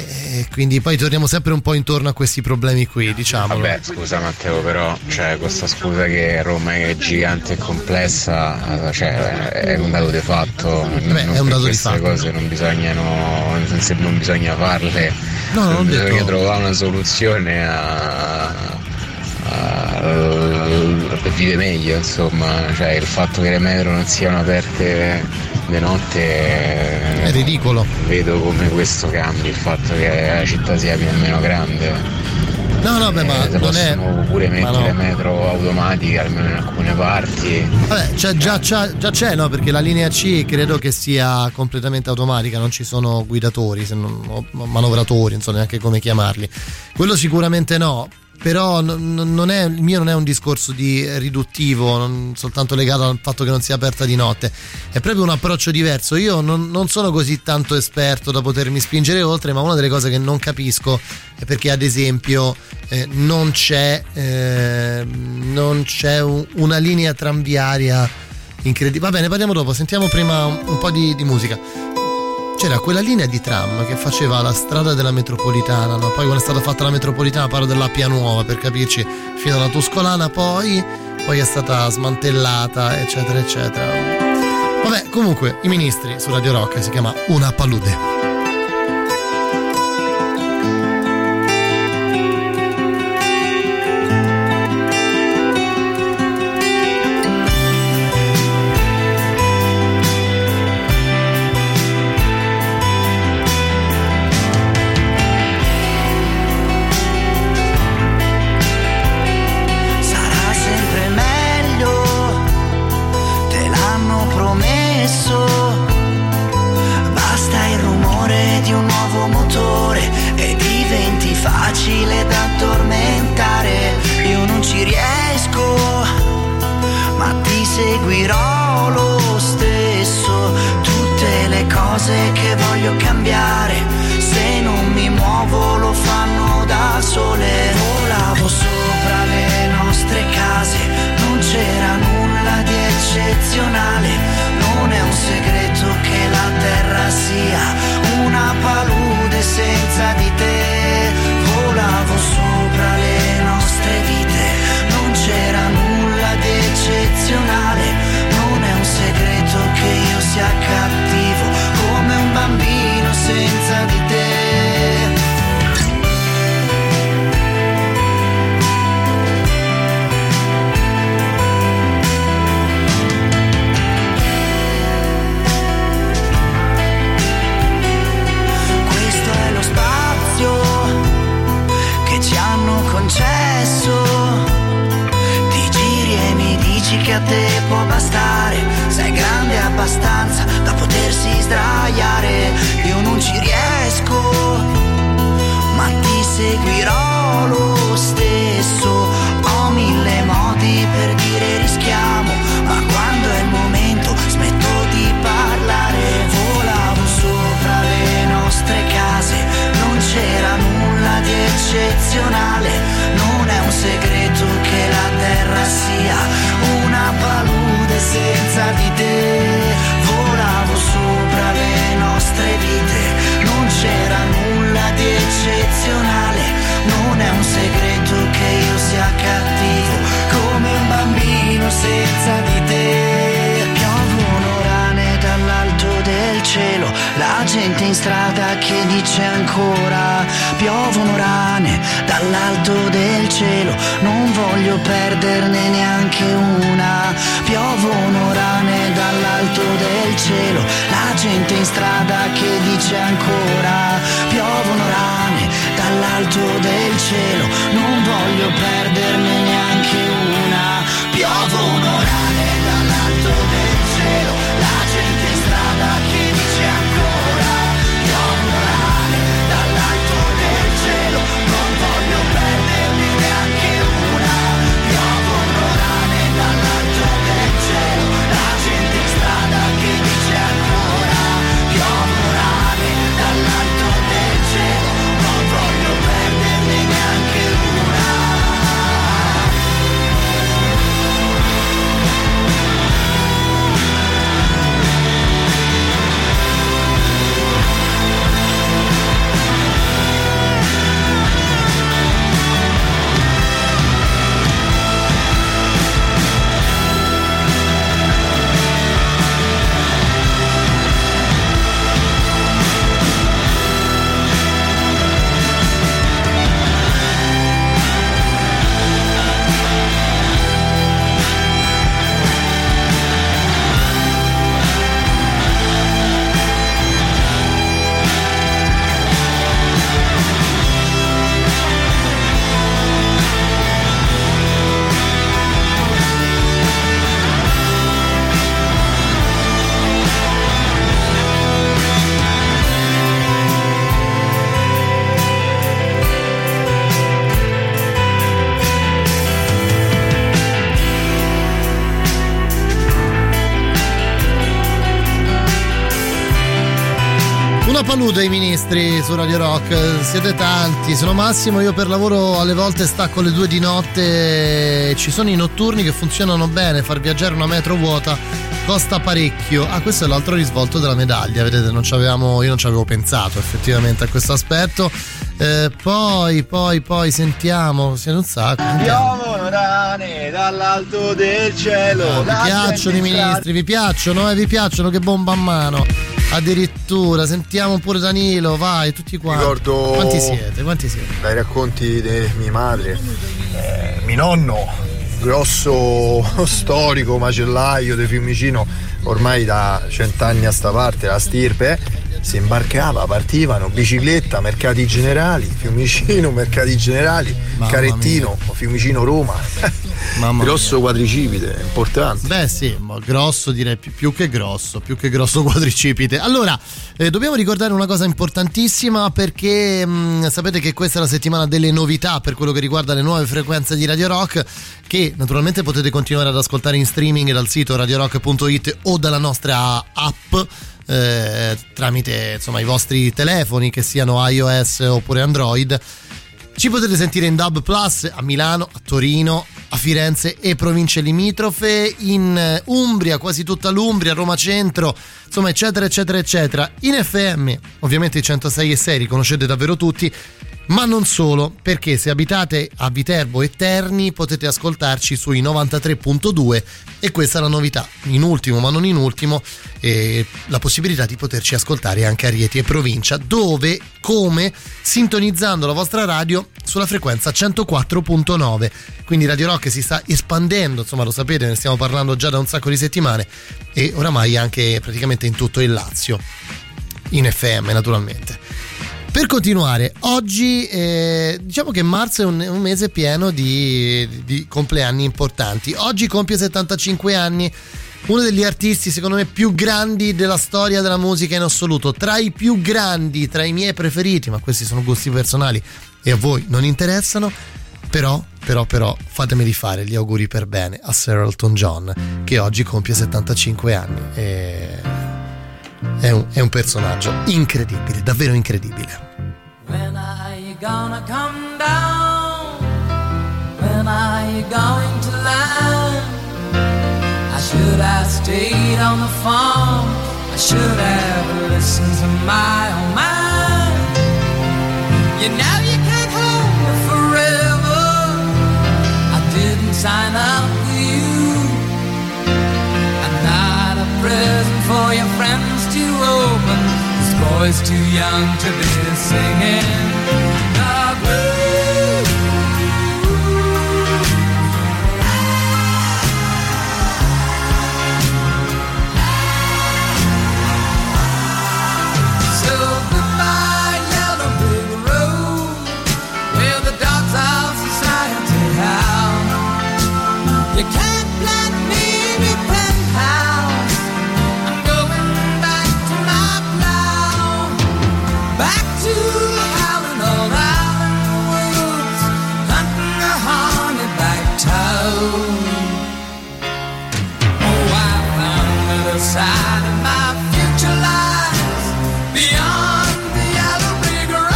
[SPEAKER 3] e quindi poi torniamo sempre un po' intorno a questi problemi qui, diciamo.
[SPEAKER 12] Vabbè, scusa Matteo, però cioè, questa scusa che Roma è gigante e complessa, cioè, è un dato di fatto.
[SPEAKER 3] Beh, non è un dato di fatto.
[SPEAKER 12] Queste cose non bisognano, se non bisogna farle,
[SPEAKER 3] no, non
[SPEAKER 12] bisogna
[SPEAKER 3] detto.
[SPEAKER 12] trovare una soluzione a, a, per vivere meglio, insomma. Cioè, il fatto che le metro non siano aperte di notte
[SPEAKER 3] è ridicolo.
[SPEAKER 12] Vedo come questo cambi il fatto che la città sia più o meno grande.
[SPEAKER 3] No, no, beh, ma
[SPEAKER 12] eh,
[SPEAKER 3] non è.
[SPEAKER 12] Pure mettere
[SPEAKER 3] no.
[SPEAKER 12] metro automatica almeno in alcune parti.
[SPEAKER 3] Vabbè, c'è, già, c'è, già c'è, no? Perché la linea C credo che sia completamente automatica, non ci sono guidatori, se non, o manovratori, non so neanche come chiamarli. Quello sicuramente no. Però non è, il mio non è un discorso di riduttivo, non soltanto legato al fatto che non sia aperta di notte, è proprio un approccio diverso. Io non, non sono così tanto esperto da potermi spingere oltre, ma una delle cose che non capisco è perché ad esempio eh, non c'è eh, non c'è un, una linea tranviaria incredibile. Va bene, parliamo dopo, sentiamo prima un, un po' di, di musica. C'era quella linea di tram che faceva la strada della metropolitana, no? Poi quando è stata fatta la metropolitana, parlo dell'Appia Nuova per capirci, fino alla Tuscolana, poi, poi è stata smantellata, eccetera eccetera. Vabbè, comunque i ministri su Radio Rock, si chiama Una Palude.
[SPEAKER 13] Facile da addormentare, io non ci riesco, ma ti seguirò lo stesso. Tutte le cose che voglio cambiare, se non mi muovo lo fanno da sole. Volavo sopra le nostre case, non c'era nulla di eccezionale, non è un segreto che la che a te può bastare. Sei grande abbastanza da potersi sdraiare. Io non ci riesco, ma ti seguirò lo stesso. Ho mille modi per dire rischiamo, ma quando è il momento smetto di parlare. Volavo sopra le nostre case, non c'era nulla di eccezionale. Non è un segreto che la terra sia una palude senza di te. Volavo sopra le nostre vite, non c'era nulla di eccezionale. Non è un segreto che io sia cattivo come un bambino senza di te. Piovono rane dall'alto del cielo, la gente in strada che dice ancora. Piovono rane dall'alto del cielo, non voglio perderne neanche una. Piovono rane dall'alto del cielo, la gente in strada che dice ancora. Piovono rane dall'alto del cielo, non voglio perderne neanche una. Piovono rane dall'alto del cielo, la gente in strada che dice ancora. Piovono rane dall'alto del cielo, non voglio perderne neanche una. Piovono rane dall'alto del cielo, la gente in strada che dice ancora. Piovono rane dall'alto del cielo, non voglio perderne neanche una.
[SPEAKER 3] Palude i ministri su Radio Rock, siete tanti, sono Massimo, io per lavoro alle volte stacco alle due di notte, ci sono i notturni che funzionano bene, far viaggiare una metro vuota costa parecchio. Ah, questo è l'altro risvolto della medaglia, vedete, non c'avevamo, io non ci avevo pensato effettivamente a questo aspetto. Eh, poi, poi, poi sentiamo, siete un sacco.
[SPEAKER 14] Piovono rane dall'alto del cielo.
[SPEAKER 3] Oh, vi piacciono i ministri, vi piacciono, eh, vi piacciono, che bomba a mano. Addirittura, sentiamo pure Danilo, vai, tutti quanti.
[SPEAKER 14] Ricordo
[SPEAKER 3] quanti siete? Quanti siete?
[SPEAKER 14] Dai racconti di mia madre, eh, mio nonno, grosso storico macellaio di Fiumicino, ormai da cent'anni a sta parte, la stirpe, si imbarcava, partivano, bicicletta, mercati generali, Fiumicino, mercati generali, Mamma Carettino, mia. Fiumicino, Roma. Mamma grosso mia. Quadricipite, importante.
[SPEAKER 3] Beh sì, grosso direi più, più che grosso, più che grosso quadricipite. Allora, eh, dobbiamo ricordare una cosa importantissima perché mh, sapete che questa è la settimana delle novità per quello che riguarda le nuove frequenze di Radio Rock, che naturalmente potete continuare ad ascoltare in streaming dal sito radio rock punto it o dalla nostra app. Eh, tramite insomma i vostri telefoni, che siano iOS oppure Android. Ci potete sentire in D A B Plus a Milano, a Torino, a Firenze e province limitrofe, in Umbria, quasi tutta l'Umbria, Roma Centro, insomma eccetera eccetera eccetera. In F M ovviamente i centosei e sei li conoscete davvero tutti, ma non solo, perché se abitate a Viterbo e Terni potete ascoltarci sui novantatré virgola due, e questa è la novità, in ultimo ma non in ultimo, eh, la possibilità di poterci ascoltare anche a Rieti e provincia, dove, come, sintonizzando la vostra radio sulla frequenza centoquattro virgola nove. Quindi Radio Rock si sta espandendo, insomma lo sapete, ne stiamo parlando già da un sacco di settimane, e oramai anche praticamente in tutto il Lazio, in F M naturalmente. Per continuare, oggi eh, diciamo che marzo è un, un mese pieno di, di compleanni importanti. Oggi compie settantacinque anni uno degli artisti secondo me più grandi della storia della musica in assoluto, tra i più grandi, tra i miei preferiti, ma questi sono gusti personali e a voi non interessano. Però, però, però, fatemi fare gli auguri per bene a Sir Elton John, che oggi compie settantacinque anni. E è un, è un personaggio incredibile, davvero incredibile.
[SPEAKER 15] When are you gonna come down? When are you going to land? I should have stayed on the farm. I should have listened to my own mind. You know you can't hold me forever. I didn't sign up for you. I'm not a present for your friends to open. This boy's too young to be singing the blues. So goodbye, yellow brick road, where the dogs of society howl. You can't plant me in your penthouse. I'm going back to my plow, back to the howling old island woods, hunting the hornet-back toad. Oh, I found the other side of my future lies beyond the yellow brick road.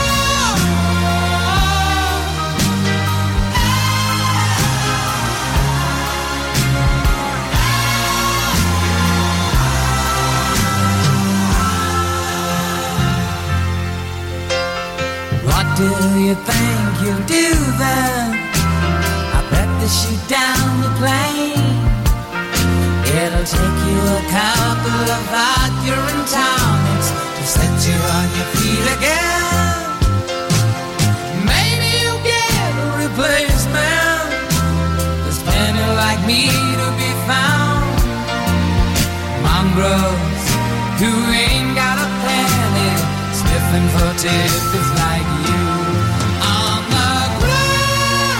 [SPEAKER 15] What do you think you'll do then? I bet they shoot down the plane. It'll take you a couple of Accurate tonics to set you on your feet again. Maybe you'll get a replacement. There's plenty like me to be found. Mongrels who ain't got a penny, sniffing for tickets like you. On the ground.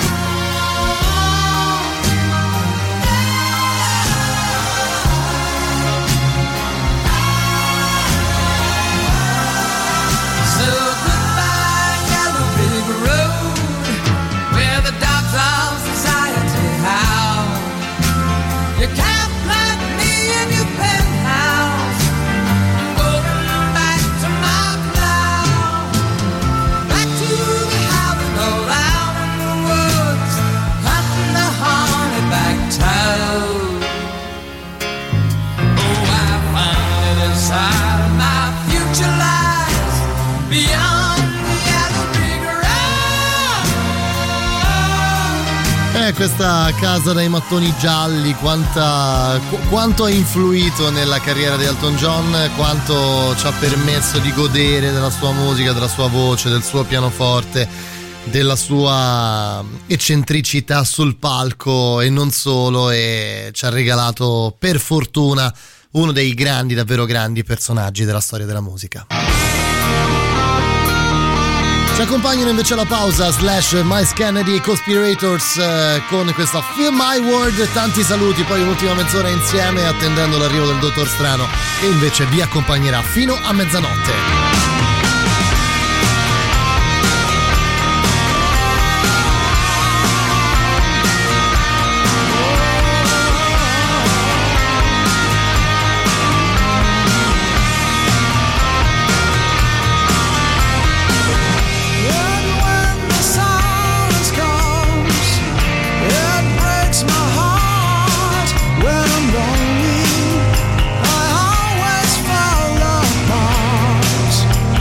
[SPEAKER 15] So goodbye, yellow brick road, where the dogs of society howl. You can't plant me in your penthouse. I'm going back to my plow, back to the howling old out in the woods, hunting the hornet-back toad. Oh, I found it inside of my future lies beyond the yellow brick road.
[SPEAKER 3] Eh, questa casa dai mattoni gialli, quanta, qu- quanto ha influito nella carriera di Elton John, quanto ci ha permesso di godere della sua musica, della sua voce, del suo pianoforte, della sua eccentricità sul palco e non solo, e ci ha regalato per fortuna uno dei grandi, davvero grandi personaggi della storia della musica. Ci accompagnano invece alla pausa Slash, Miles Kennedy, Conspirators eh, con questa Feel My World. Tanti saluti, poi un'ultima mezz'ora insieme attendendo l'arrivo del Dottor Strano, che invece vi accompagnerà fino a mezzanotte.
[SPEAKER 15] I always fall apart.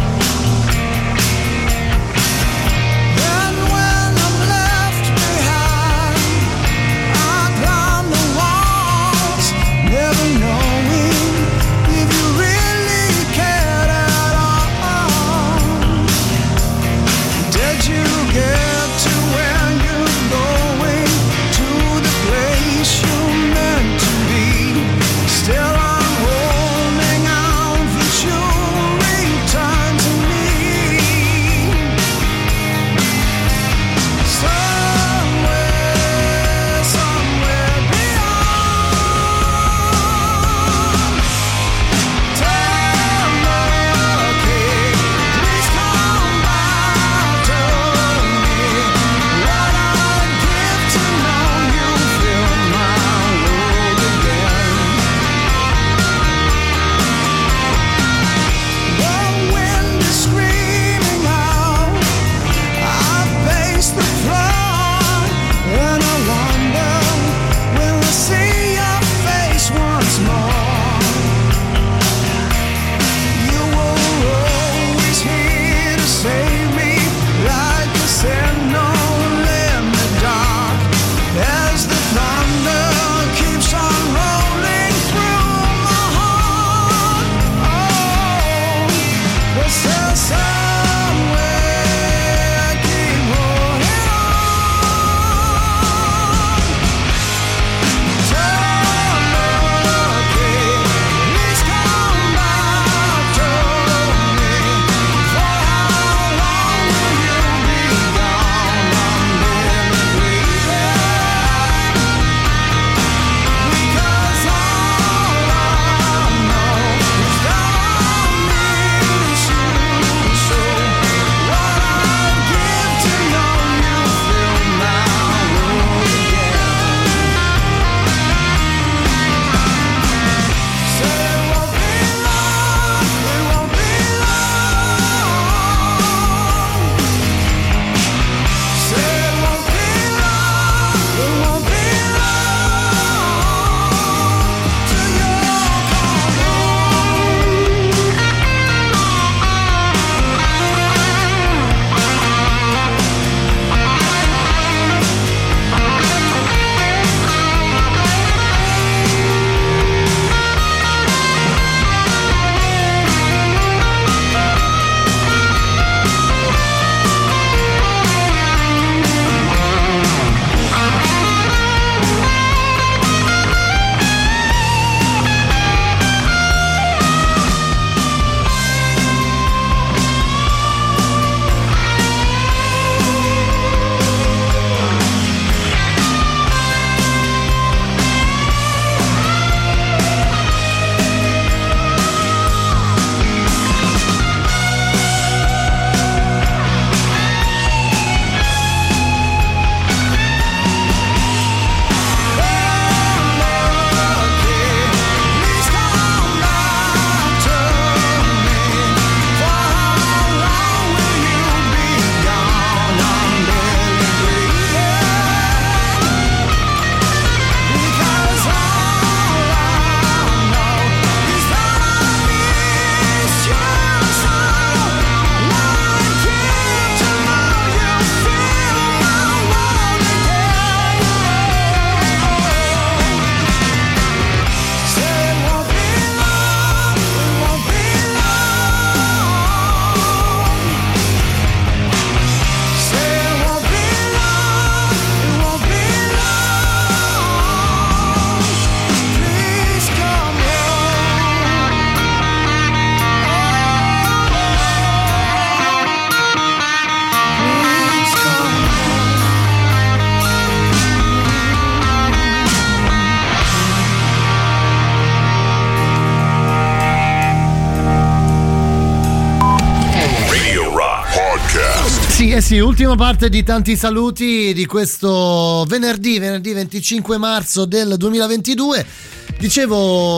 [SPEAKER 3] Sì, eh sì, ultima parte di tanti saluti di questo venerdì, venerdì venticinque marzo del duemilaventidue. Dicevo,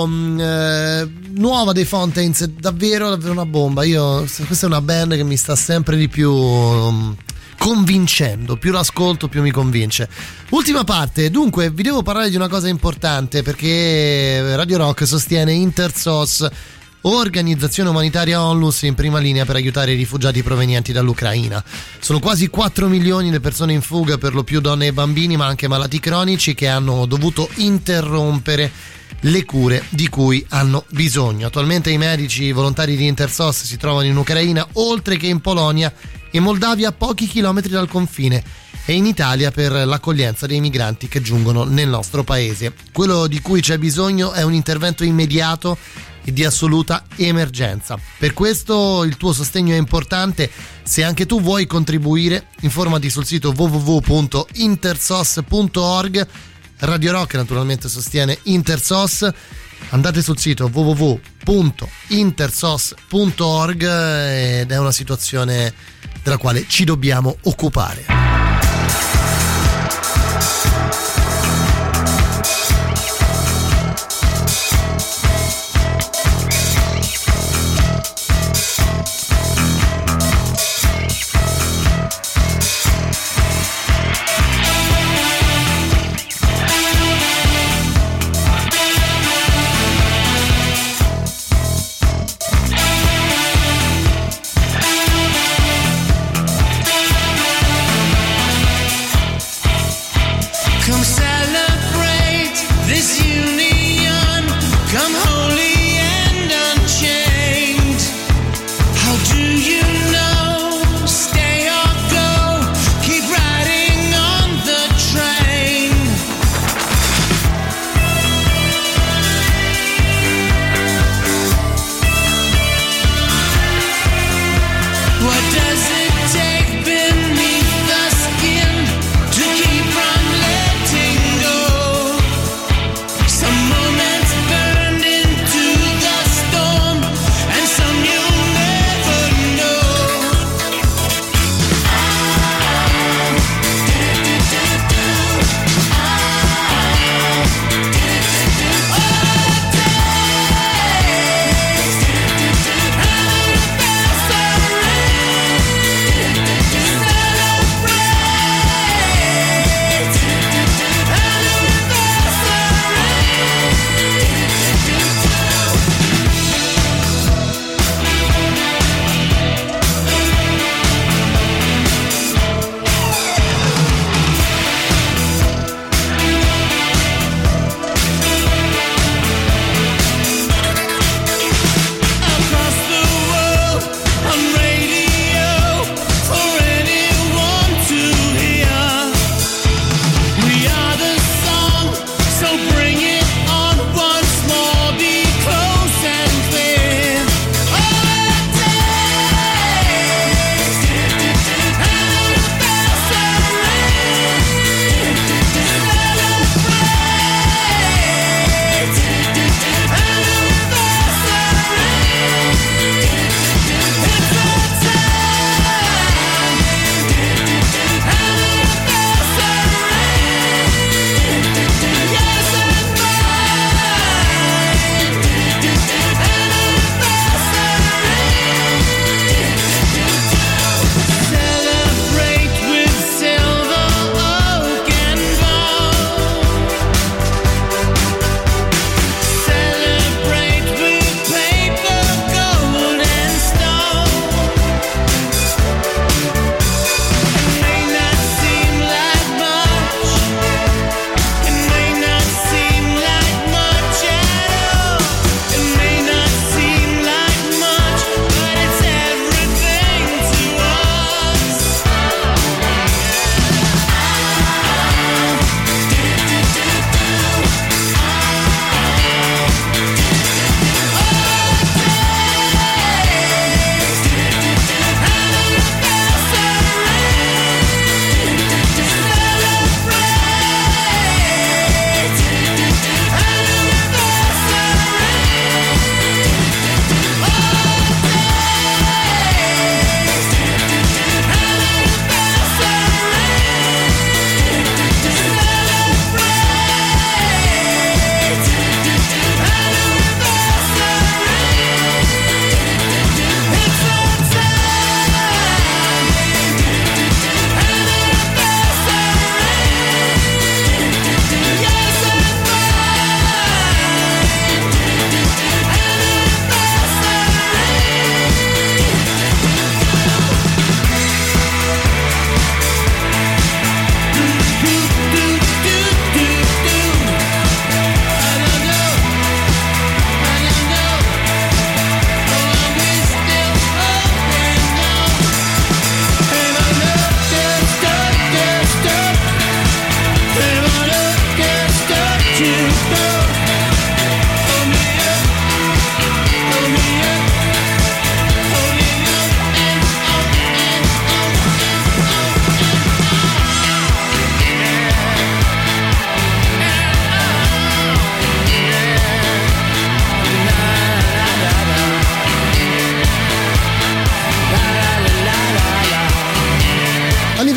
[SPEAKER 3] eh, nuova dei Fountains, davvero, davvero una bomba. Io, questa è una band che mi sta sempre di più um, convincendo, più l'ascolto più mi convince. Ultima parte, dunque vi devo parlare di una cosa importante, perché Radio Rock sostiene Intersos, organizzazione umanitaria Onlus in prima linea per aiutare i rifugiati provenienti dall'Ucraina. Sono quasi quattro milioni le persone in fuga, per lo più donne e bambini, ma anche malati cronici che hanno dovuto interrompere le cure di cui hanno bisogno. Attualmente i medici volontari di Intersos si trovano in Ucraina, oltre che in Polonia e Moldavia, a pochi chilometri dal confine, e in Italia per l'accoglienza dei migranti che giungono nel nostro paese. Quello di cui c'è bisogno è un intervento immediato e di assoluta emergenza. Per questo il tuo sostegno è importante. Se anche tu vuoi contribuire, informati sul sito w w w punto intersos punto org. Radio Rock naturalmente sostiene Intersos. Andate sul sito w w w punto intersos punto org ed è una situazione della quale ci dobbiamo occupare.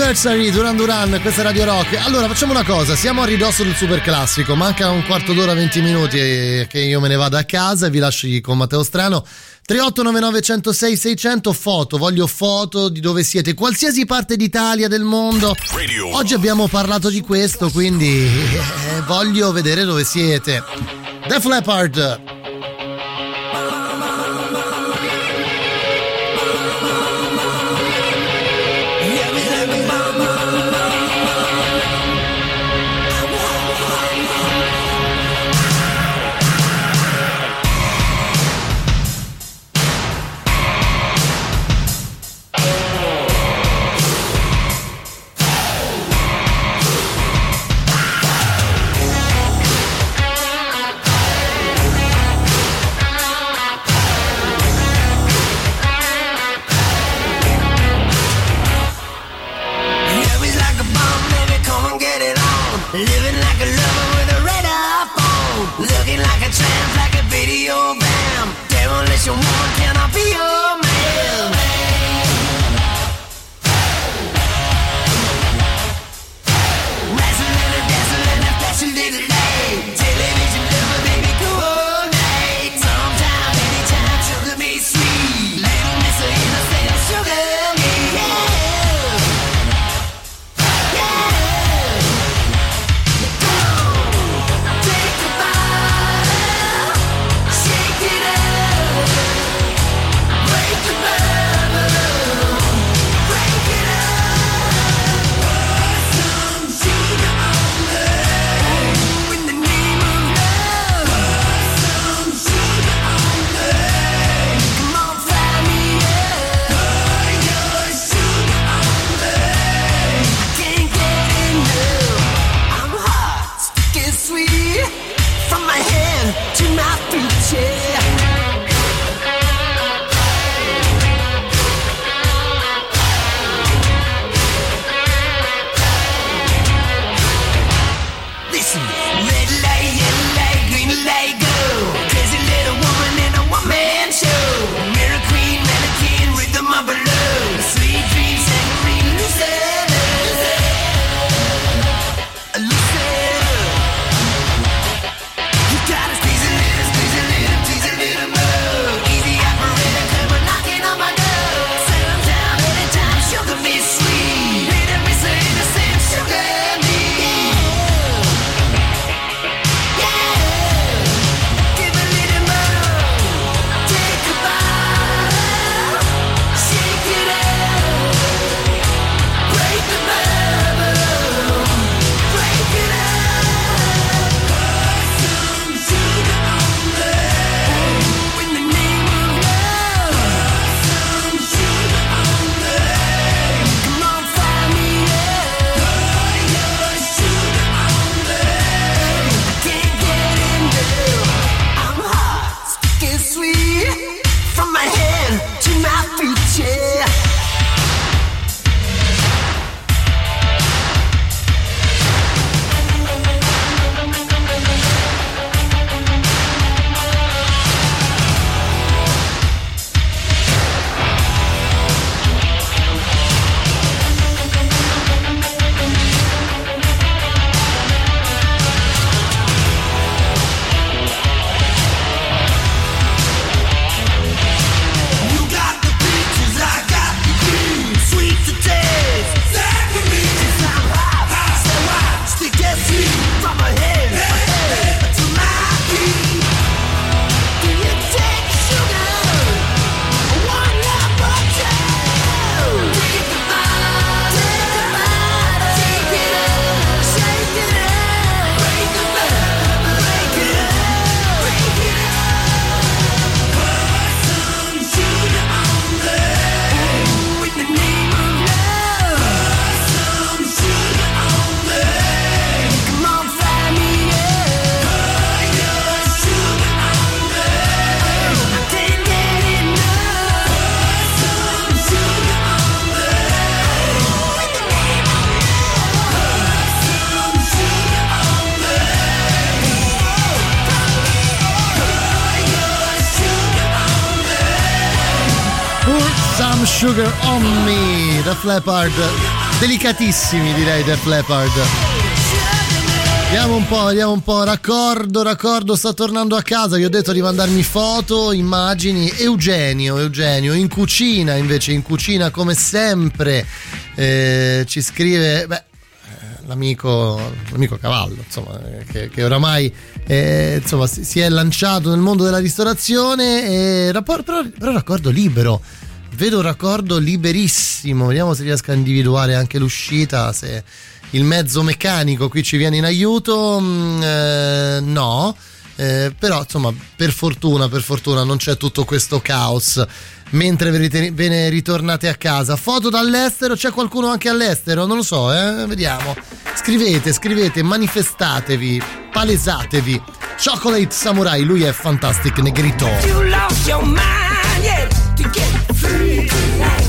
[SPEAKER 3] Anniversary, Duran Duran, questa è Radio Rock. Allora facciamo una cosa, siamo a ridosso del super classico, manca un quarto d'ora, venti minuti che io me ne vado a casa e vi lascio con Matteo Strano. tre otto nove nove uno zero sei sei zero zero, foto, voglio foto di dove siete, qualsiasi parte d'Italia, del mondo. Oggi abbiamo parlato di questo, quindi eh, voglio vedere dove siete. Def Leppard.
[SPEAKER 13] Living like a lover with a red iPhone, looking like a tramp, like a video bam. Demolition woman, can I be your man? Wrestling and dancing and a flashing little light. Television lover, baby, coordinate. Sometime, anytime, sugar me sweet. Little miss of innocent, sugar me, yeah.
[SPEAKER 3] Sugar on Me, Def Leppard. delicatissimi, direi, Def Leppard. Vediamo un po', vediamo un po'. Raccordo, raccordo, sta tornando a casa. Vi ho detto di mandarmi foto, immagini. Eugenio, Eugenio, in cucina invece, in cucina come sempre. Eh, ci scrive, beh, l'amico, l'amico Cavallo, insomma, che, che oramai eh, insomma, si, si è lanciato nel mondo della ristorazione. E, rapport, però, però raccordo libero. Vedo un raccordo liberissimo. Vediamo se riesco a individuare anche l'uscita, se il mezzo meccanico qui ci viene in aiuto. Mm, eh, no, eh, però insomma, per fortuna, per fortuna non c'è tutto questo caos mentre ve ne ritornate a casa. Foto dall'estero, c'è qualcuno anche all'estero? Non lo so, eh? Vediamo. Scrivete, scrivete, manifestatevi, palesatevi. Chocolate Samurai, lui è Fantastic Negrito.
[SPEAKER 15] You lost your mind, yeah, to get free tonight.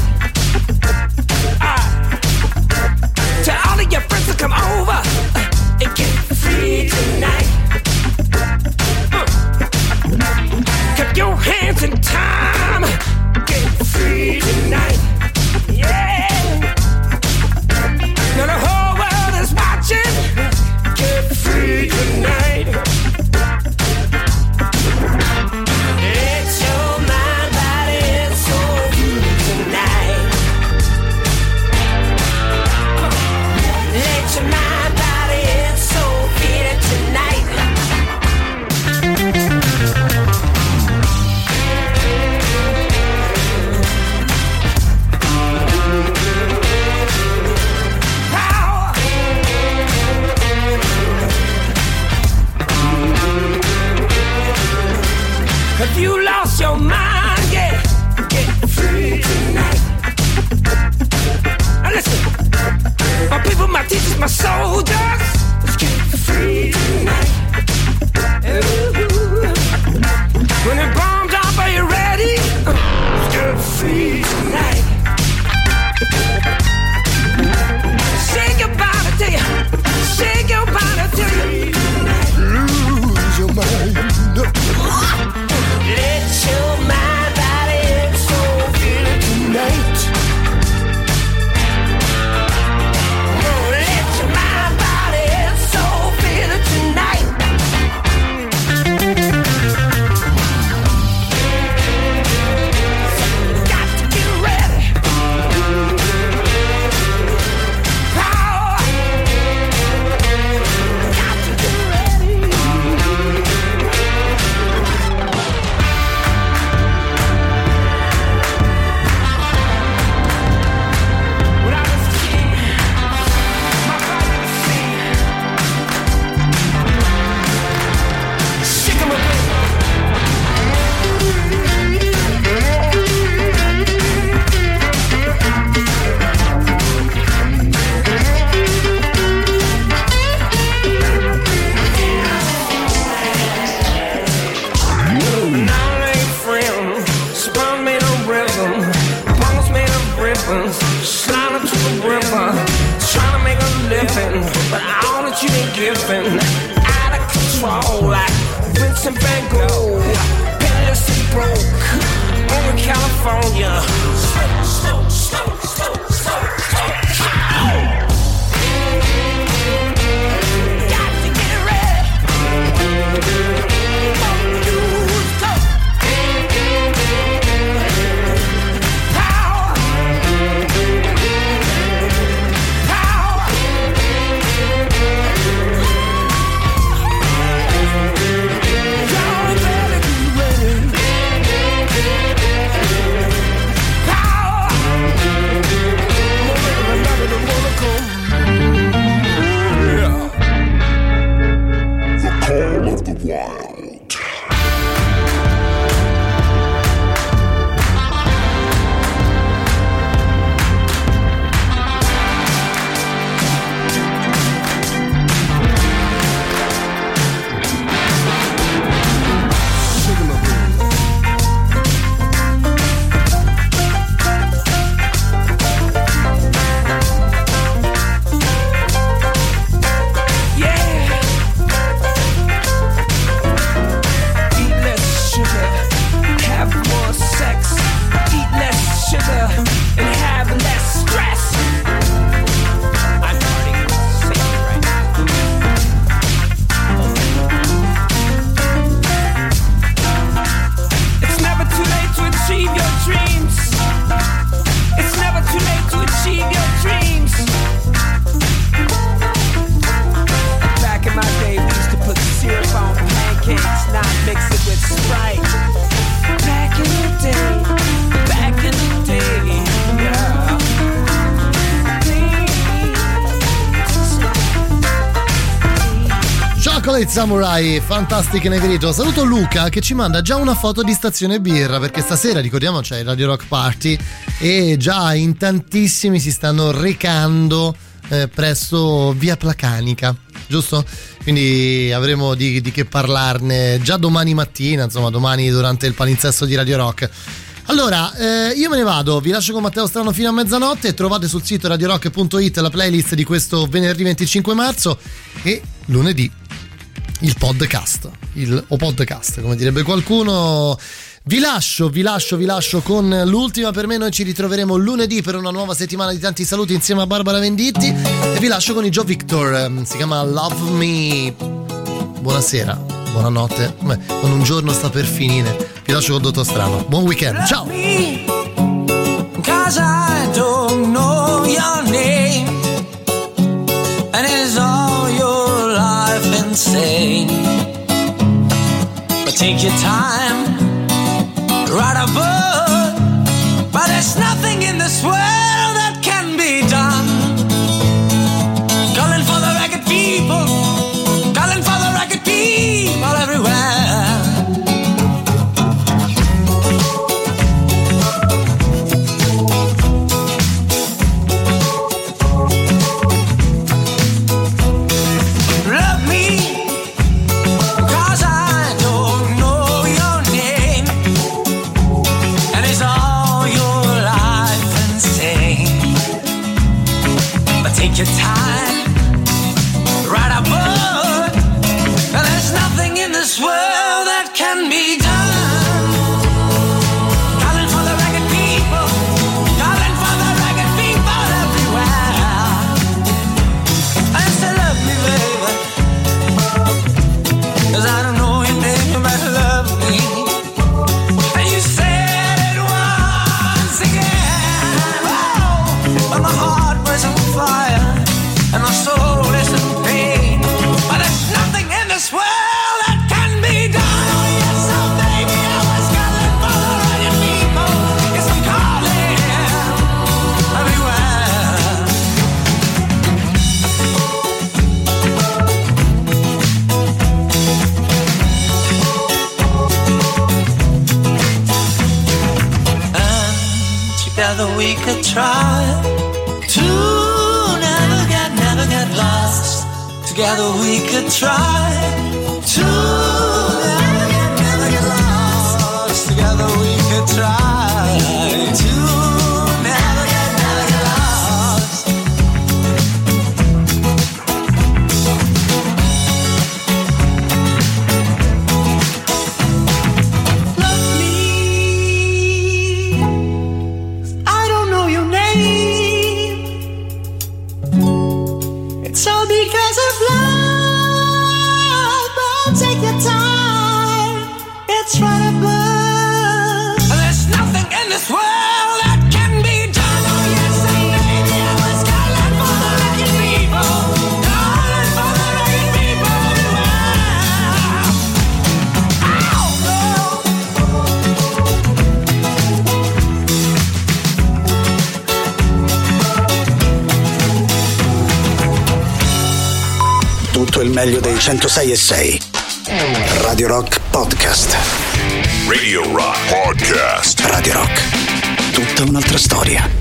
[SPEAKER 15] Uh, tell all of your friends to come over uh, and get free tonight. Uh, keep your hands in time, get free tonight. Yeah. Now the whole world is watching, get free tonight. It's your mind, body, and soul tonight. Let your mind, body, and soul feel it tonight. Power. If you lost your mind, yeah, get free tonight. Now listen, my people, my teachers, my soldiers, let's get free tonight. Ooh. When it bombs up, are you ready? Uh, let's get free tonight. Shake your body till you, shake your body till you lose your mind. Let your mind, body, and soul feel it tonight. Oh, let your mind, body, and soul feel it tonight. Got to get ready. Power. Got to get ready. When I was a kid, my father would sing, "Shake 'em up." Now they friends, spun made of rhythm, bones made of ribbons, slide to the river, trying to make a living, but all that you ain't giving, out of control like Vincent Van Gogh, penniless and broke, over California. Slow, slow, slow, slow, slow, slow. Got to get ready. Power. Power. Y'all better be ready.
[SPEAKER 3] Detroit Samurai, Fantastic Negrito. Saluto Luca che ci manda già una foto di stazione birra, perché stasera, ricordiamo, c'è il Radio Rock Party e già in tantissimi si stanno recando eh, presso Via Placanica, giusto? Quindi avremo di, di che parlarne già domani mattina, insomma domani durante il palinsesto di Radio Rock. Allora, eh, io me ne vado, vi lascio con Matteo Strano fino a mezzanotte. Trovate sul sito radio rock punto it la playlist di questo venerdì venticinque marzo e lunedì il podcast, il, o podcast come direbbe qualcuno. Vi lascio, vi lascio, vi lascio con l'ultima per me. Noi ci ritroveremo lunedì per una nuova settimana di tanti saluti insieme a Barbara Venditti e vi lascio con i Joe Victor, si chiama Love Me. Buonasera, buonanotte, beh, con un giorno sta per finire. Vi lascio con Dottor Strano, buon weekend, ciao!
[SPEAKER 13] Cause I don't know your name, and is all your life insane? But take your time, write a book, but there's nothing in this world that can be done. Calling for the ragged people, calling for the ragged people everywhere. Take your time, write a book, and there's nothing in this world that can be done. Calling for the ragged people, calling for the ragged people everywhere. I said love me, baby, cause I don't know your name, but love me. And you said it once again, oh, but my heart was on fire. And my soul is in pain, but there's nothing in this world that can be done. Oh yes, oh baby, I was calling for the ragged people. Yes, I'm calling everywhere. And together we could try to lost. Together we could try to never get, never get lost. Together we could try to never get, never get lost. Love me, I don't know your name. It's all because of love, but take your time, it's right above. There's nothing in this world that can be done. Oh yes, and baby, I was calling for the ragged people, calling for the ragged people everywhere.
[SPEAKER 1] Tutto il meglio dei centosei e sei. Radio Rock Podcast.
[SPEAKER 2] Radio Rock Podcast.
[SPEAKER 1] Radio Rock. Tutta un'altra storia.